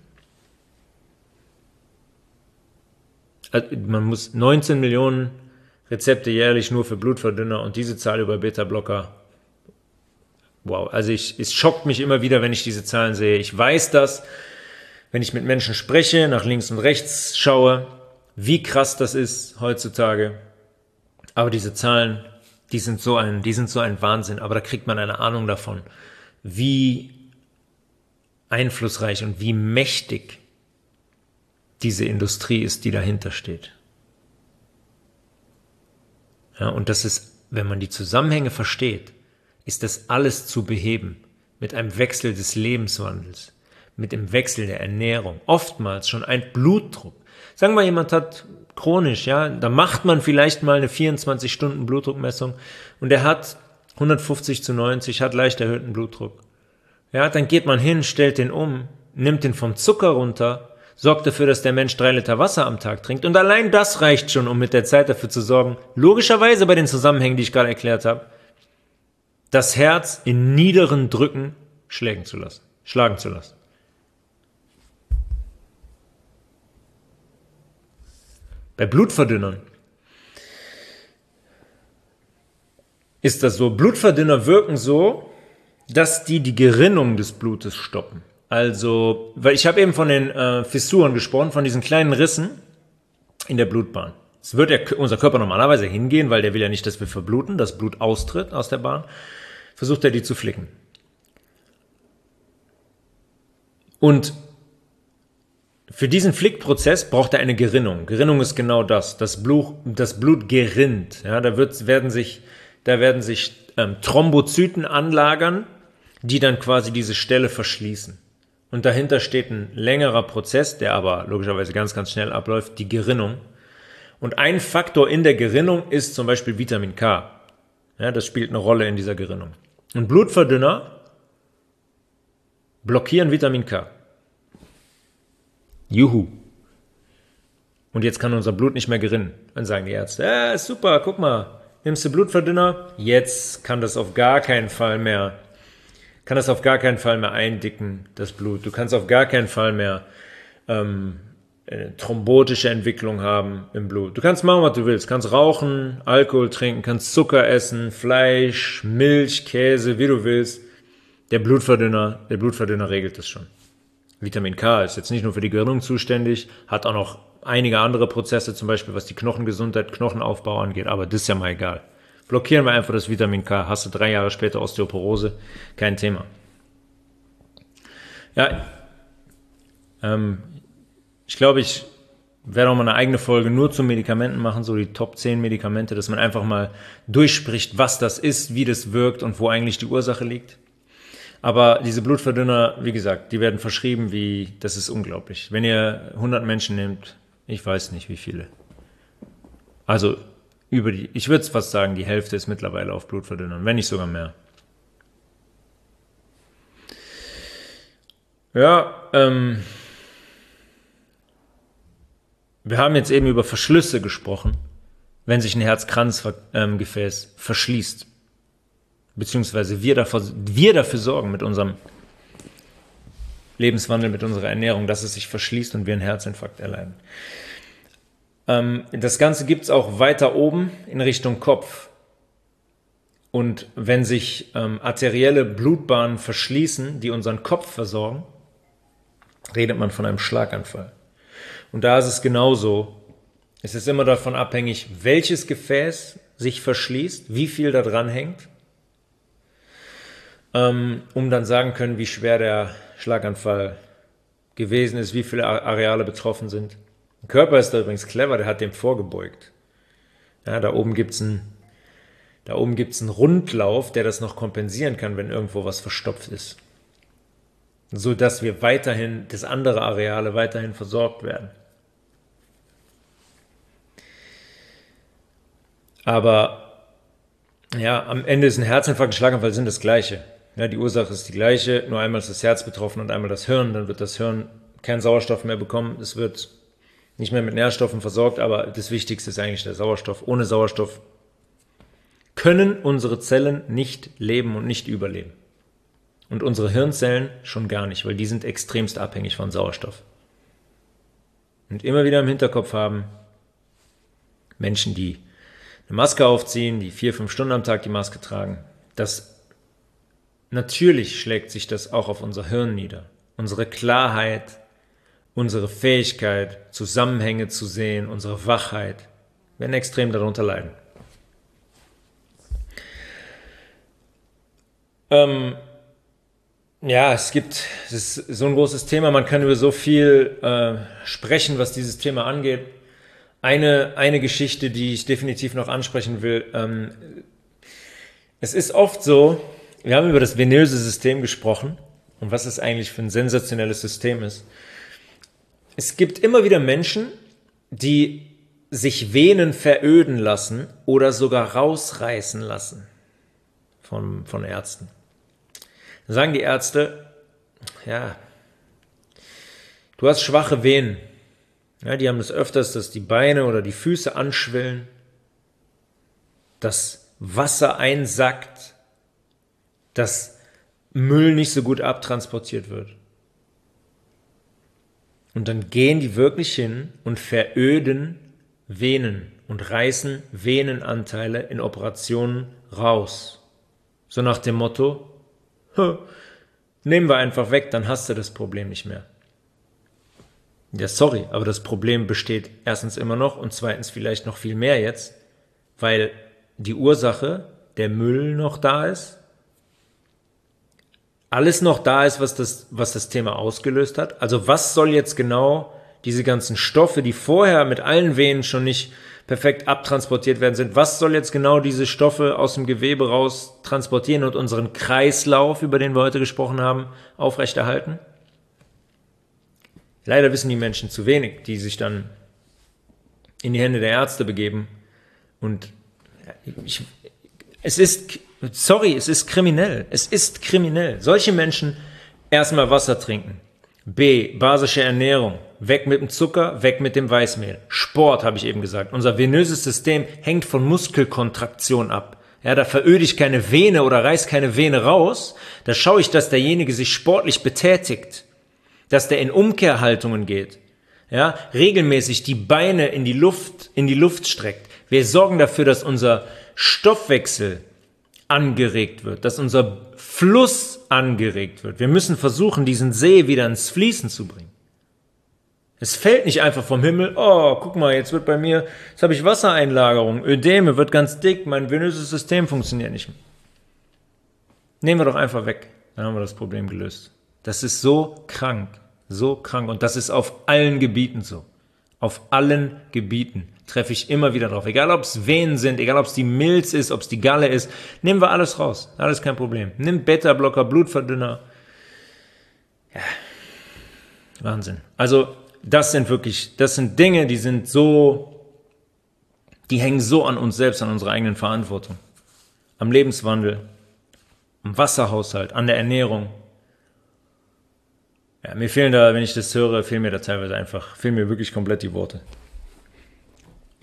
Also man muss neunzehn Millionen Rezepte jährlich nur für Blutverdünner und diese Zahl über Beta-Blocker. Wow, also ich, es schockt mich immer wieder, wenn ich diese Zahlen sehe. Ich weiß das, wenn ich mit Menschen spreche, nach links und rechts schaue, wie krass das ist heutzutage. Aber diese Zahlen, die sind so ein, die sind so ein Wahnsinn. Aber da kriegt man eine Ahnung davon, wie einflussreich und wie mächtig diese Industrie ist, die dahinter steht. Ja, und das ist, wenn man die Zusammenhänge versteht, ist das alles zu beheben mit einem Wechsel des Lebenswandels, mit dem Wechsel der Ernährung, oftmals schon ein Blutdruck. Sagen wir, jemand hat chronisch, ja, da macht man vielleicht mal eine vierundzwanzig Stunden Blutdruckmessung und der hat hundertfünfzig zu neunzig, hat leicht erhöhten Blutdruck. Ja, dann geht man hin, stellt den um, nimmt den vom Zucker runter, sorgt dafür, dass der Mensch drei Liter Wasser am Tag trinkt und allein das reicht schon, um mit der Zeit dafür zu sorgen, logischerweise bei den Zusammenhängen, die ich gerade erklärt habe, das Herz in niederen Drücken schlagen zu lassen, schlagen zu lassen. Bei Blutverdünnern ist das so. Blutverdünner wirken so, dass die die Gerinnung des Blutes stoppen. Also, weil ich habe eben von den äh, Fissuren gesprochen, von diesen kleinen Rissen in der Blutbahn. Es wird der, unser Körper normalerweise hingehen, weil der will ja nicht, dass wir verbluten, das Blut austritt aus der Bahn. Versucht er, die zu flicken. Und für diesen Flickprozess braucht er eine Gerinnung. Gerinnung ist genau das. Das Blut, das Blut gerinnt. Ja, da wird, werden sich, da werden sich ähm, Thrombozyten anlagern, die dann quasi diese Stelle verschließen. Und dahinter steht ein längerer Prozess, der aber logischerweise ganz, ganz schnell abläuft, die Gerinnung. Und ein Faktor in der Gerinnung ist zum Beispiel Vitamin K. Ja, das spielt eine Rolle in dieser Gerinnung. Und Blutverdünner blockieren Vitamin K. Juhu. Und jetzt kann unser Blut nicht mehr gerinnen. Dann sagen die Ärzte, ja, super, guck mal, nimmst du Blutverdünner? Jetzt kann das auf gar keinen Fall mehr, kann das auf gar keinen Fall mehr eindicken, das Blut. Du kannst auf gar keinen Fall mehr ähm, eine thrombotische Entwicklung haben im Blut. Du kannst machen, was du willst. Du kannst rauchen, Alkohol trinken, kannst Zucker essen, Fleisch, Milch, Käse, wie du willst. Der Blutverdünner, der Blutverdünner regelt das schon. Vitamin K ist jetzt nicht nur für die Gerinnung zuständig, hat auch noch einige andere Prozesse, zum Beispiel was die Knochengesundheit, Knochenaufbau angeht, aber das ist ja mal egal. Blockieren wir einfach das Vitamin K, hast du drei Jahre später Osteoporose, kein Thema. Ja, ähm, ich glaube, ich werde auch mal eine eigene Folge nur zu Medikamenten machen, so die Top zehn Medikamente, dass man einfach mal durchspricht, was das ist, wie das wirkt und wo eigentlich die Ursache liegt. Aber diese Blutverdünner, wie gesagt, die werden verschrieben wie, das ist unglaublich. Wenn ihr hundert Menschen nehmt, ich weiß nicht wie viele. Also über die, ich würde fast sagen, die Hälfte ist mittlerweile auf Blutverdünnern, wenn nicht sogar mehr. Ja, ähm, wir haben jetzt eben über Verschlüsse gesprochen, wenn sich ein Herzkranzgefäß verschließt. Beziehungsweise wir dafür, wir dafür sorgen mit unserem Lebenswandel, mit unserer Ernährung, dass es sich verschließt und wir einen Herzinfarkt erleiden. Ähm, das Ganze gibt es auch weiter oben in Richtung Kopf. Und wenn sich ähm, arterielle Blutbahnen verschließen, die unseren Kopf versorgen, redet man von einem Schlaganfall. Und da ist es genauso. Es ist immer davon abhängig, welches Gefäß sich verschließt, wie viel da dran hängt, ähm, um dann sagen können, wie schwer der Schlaganfall gewesen ist, wie viele Areale betroffen sind. Der Körper ist da übrigens clever, der hat dem vorgebeugt. Ja, da oben gibt es einen Da oben gibt es einen Rundlauf, der das noch kompensieren kann, wenn irgendwo was verstopft ist. So dass wir weiterhin, dass andere Areale weiterhin versorgt werden. Aber ja, am Ende ist ein Herzinfarkt und ein Schlaganfall sind das Gleiche. Ja, die Ursache ist die gleiche, nur einmal ist das Herz betroffen und einmal das Hirn. Dann wird das Hirn keinen Sauerstoff mehr bekommen. Es wird nicht mehr mit Nährstoffen versorgt, aber das Wichtigste ist eigentlich der Sauerstoff. Ohne Sauerstoff können unsere Zellen nicht leben und nicht überleben. Und unsere Hirnzellen schon gar nicht, weil die sind extremst abhängig von Sauerstoff. Und immer wieder im Hinterkopf haben, Menschen, die eine Maske aufziehen, die vier, fünf Stunden am Tag die Maske tragen, das natürlich schlägt sich das auch auf unser Hirn nieder. Unsere Klarheit, unsere Fähigkeit, Zusammenhänge zu sehen, unsere Wachheit, werden extrem darunter leiden. Ähm, ja, es gibt, es ist so ein großes Thema, man kann über so viel äh, sprechen, was dieses Thema angeht. Eine, eine Geschichte, die ich definitiv noch ansprechen will, ähm, es ist oft so, wir haben über das venöse System gesprochen und was es eigentlich für ein sensationelles System ist. Es gibt immer wieder Menschen, die sich Venen veröden lassen oder sogar rausreißen lassen von, von Ärzten. Dann sagen die Ärzte, ja, du hast schwache Venen. Ja, die haben das öfters, dass die Beine oder die Füße anschwillen, dass Wasser einsackt, dass Müll nicht so gut abtransportiert wird. Und dann gehen die wirklich hin und veröden Venen und reißen Venenanteile in Operationen raus. So nach dem Motto, nehmen wir einfach weg, dann hast du das Problem nicht mehr. Ja, sorry, aber das Problem besteht erstens immer noch und zweitens vielleicht noch viel mehr jetzt, weil die Ursache, der Müll noch da ist, alles noch da ist, was das, was das Thema ausgelöst hat. Also was soll jetzt genau diese ganzen Stoffe, die vorher mit allen Venen schon nicht perfekt abtransportiert werden sind, was soll jetzt genau diese Stoffe aus dem Gewebe raus transportieren und unseren Kreislauf, über den wir heute gesprochen haben, aufrechterhalten? Leider wissen die Menschen zu wenig, die sich dann in die Hände der Ärzte begeben. Und ich, es ist, sorry, es ist kriminell. Es ist kriminell. Solche Menschen erstmal Wasser trinken. B, basische Ernährung. Weg mit dem Zucker, weg mit dem Weißmehl. Sport, habe ich eben gesagt. Unser venöses System hängt von Muskelkontraktion ab. Ja, da veröde ich keine Vene oder reiß keine Vene raus. Da schaue ich, dass derjenige sich sportlich betätigt. Dass der in Umkehrhaltungen geht. Ja, regelmäßig die Beine in die Luft, in die Luft streckt. Wir sorgen dafür, dass unser Stoffwechsel angeregt wird, dass unser Fluss angeregt wird. Wir müssen versuchen, diesen See wieder ins Fließen zu bringen. Es fällt nicht einfach vom Himmel, oh, guck mal, jetzt wird bei mir, jetzt habe ich Wassereinlagerung, Ödeme, wird ganz dick, mein venöses System funktioniert nicht mehr. Nehmen wir doch einfach weg, dann haben wir das Problem gelöst. Das ist so krank, so krank und das ist auf allen Gebieten so. Auf allen Gebieten treffe ich immer wieder drauf. Egal, ob es Venen sind, egal, ob es die Milz ist, ob es die Galle ist, nehmen wir alles raus. Alles kein Problem. Nimm Beta-Blocker, Blutverdünner. Ja, Wahnsinn. Also, das sind wirklich, das sind Dinge, die sind so, die hängen so an uns selbst, an unserer eigenen Verantwortung. Am Lebenswandel, am Wasserhaushalt, an der Ernährung. Ja, mir fehlen da, wenn ich das höre, fehlen mir da teilweise einfach, fehlen mir wirklich komplett die Worte.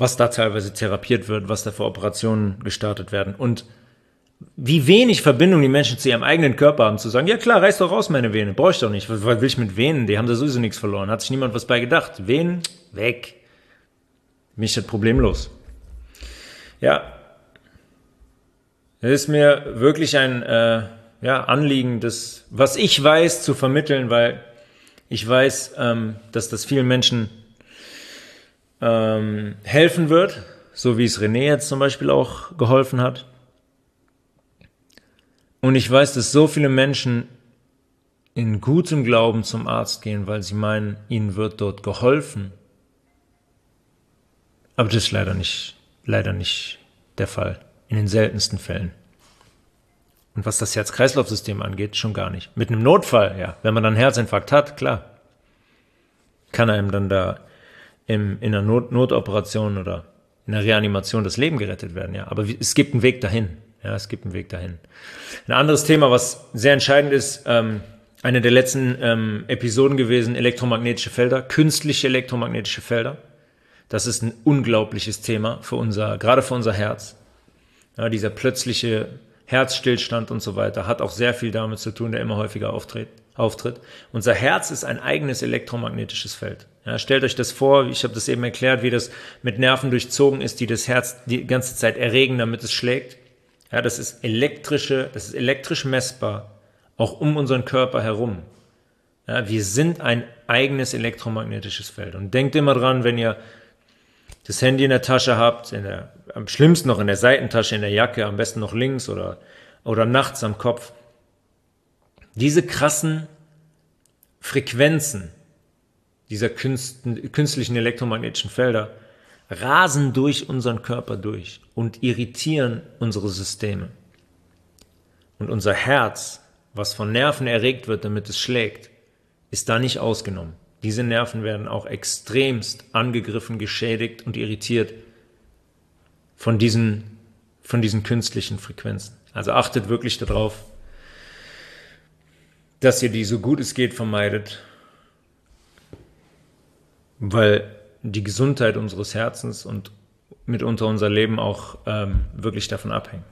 was da teilweise therapiert wird, was da für Operationen gestartet werden und wie wenig Verbindung die Menschen zu ihrem eigenen Körper haben, zu sagen, ja klar, reiß doch raus meine Vene, brauche ich doch nicht, was, was will ich mit Venen, die haben da sowieso nichts verloren, hat sich niemand was bei gedacht, Venen, weg, mich das problemlos. Ja, es ist mir wirklich ein äh, ja, Anliegen, das, was ich weiß, zu vermitteln, weil ich weiß, ähm, dass das vielen Menschen ähm, helfen wird, so wie es René jetzt zum Beispiel auch geholfen hat. Und ich weiß, dass so viele Menschen in gutem Glauben zum Arzt gehen, weil sie meinen, ihnen wird dort geholfen. Aber das ist leider nicht, leider nicht der Fall. In den seltensten Fällen. Und was das Herz-Kreislauf-System angeht, schon gar nicht. Mit einem Notfall, ja, wenn man dann einen Herzinfarkt hat, klar, kann einem dann da im, in einer Not- Notoperation oder in der Reanimation das Leben gerettet werden, ja. Aber es gibt einen Weg dahin. Ja, es gibt einen Weg dahin. Ein anderes Thema, was sehr entscheidend ist, ähm, eine der letzten ähm, Episoden gewesen, elektromagnetische Felder, künstliche elektromagnetische Felder. Das ist ein unglaubliches Thema für unser, gerade für unser Herz. Ja, dieser plötzliche Herzstillstand und so weiter hat auch sehr viel damit zu tun, der immer häufiger auftritt. auftritt. Unser Herz ist ein eigenes elektromagnetisches Feld. Ja, stellt euch das vor, ich habe das eben erklärt, wie das mit Nerven durchzogen ist, die das Herz die ganze Zeit erregen, damit es schlägt. Ja, das ist elektrische, das ist elektrisch messbar, auch um unseren Körper herum. Ja, wir sind ein eigenes elektromagnetisches Feld. Und denkt immer dran, wenn ihr das Handy in der Tasche habt, in der, am schlimmsten noch in der Seitentasche, in der Jacke, am besten noch links oder, oder nachts am Kopf. Diese krassen Frequenzen dieser künstlichen elektromagnetischen Felder rasen durch unseren Körper durch und irritieren unsere Systeme. Und unser Herz, was von Nerven erregt wird, damit es schlägt, ist da nicht ausgenommen. Diese Nerven werden auch extremst angegriffen, geschädigt und irritiert von diesen, von diesen künstlichen Frequenzen. Also achtet wirklich darauf, dass ihr die so gut es geht vermeidet, weil die Gesundheit unseres Herzens und mitunter unser Leben auch ähm, wirklich davon abhängen.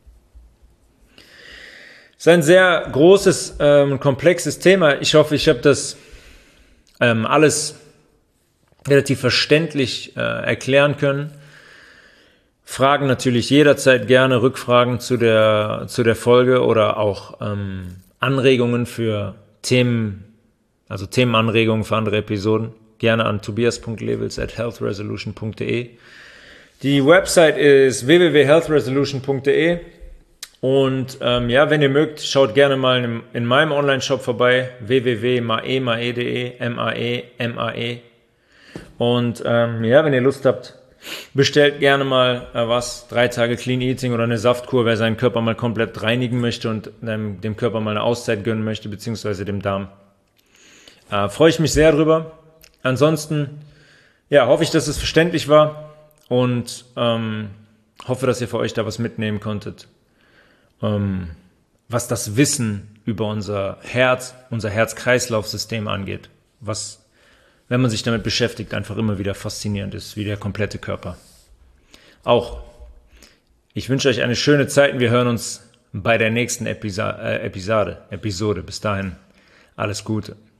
Es ist ein sehr großes und ähm, komplexes Thema. Ich hoffe, ich habe das ähm, alles relativ verständlich äh, erklären können. Fragen natürlich jederzeit gerne, Rückfragen zu der, zu der Folge oder auch ähm, Anregungen für Themen, also Themenanregungen für andere Episoden. Gerne an tobias punkt levels at health resolution punkt de. Die Website ist w w w punkt health resolution punkt de und ähm, ja, wenn ihr mögt, schaut gerne mal in, in meinem Online-Shop vorbei, w w w punkt mae mae punkt de, M A E M A E. Und ähm, ja, wenn ihr Lust habt, bestellt gerne mal äh, was, drei Tage Clean Eating oder eine Saftkur, wer seinen Körper mal komplett reinigen möchte und ähm, dem Körper mal eine Auszeit gönnen möchte, beziehungsweise dem Darm. Äh, freue ich mich sehr drüber. Ansonsten, ja, hoffe ich, dass es verständlich war und ähm, hoffe, dass ihr für euch da was mitnehmen konntet, ähm, was das Wissen über unser Herz, unser Herz-Kreislauf-System angeht, was, wenn man sich damit beschäftigt, einfach immer wieder faszinierend ist, wie der komplette Körper. Auch, ich wünsche euch eine schöne Zeit und wir hören uns bei der nächsten Episode. äh, Episode. Episode. Bis dahin, alles Gute.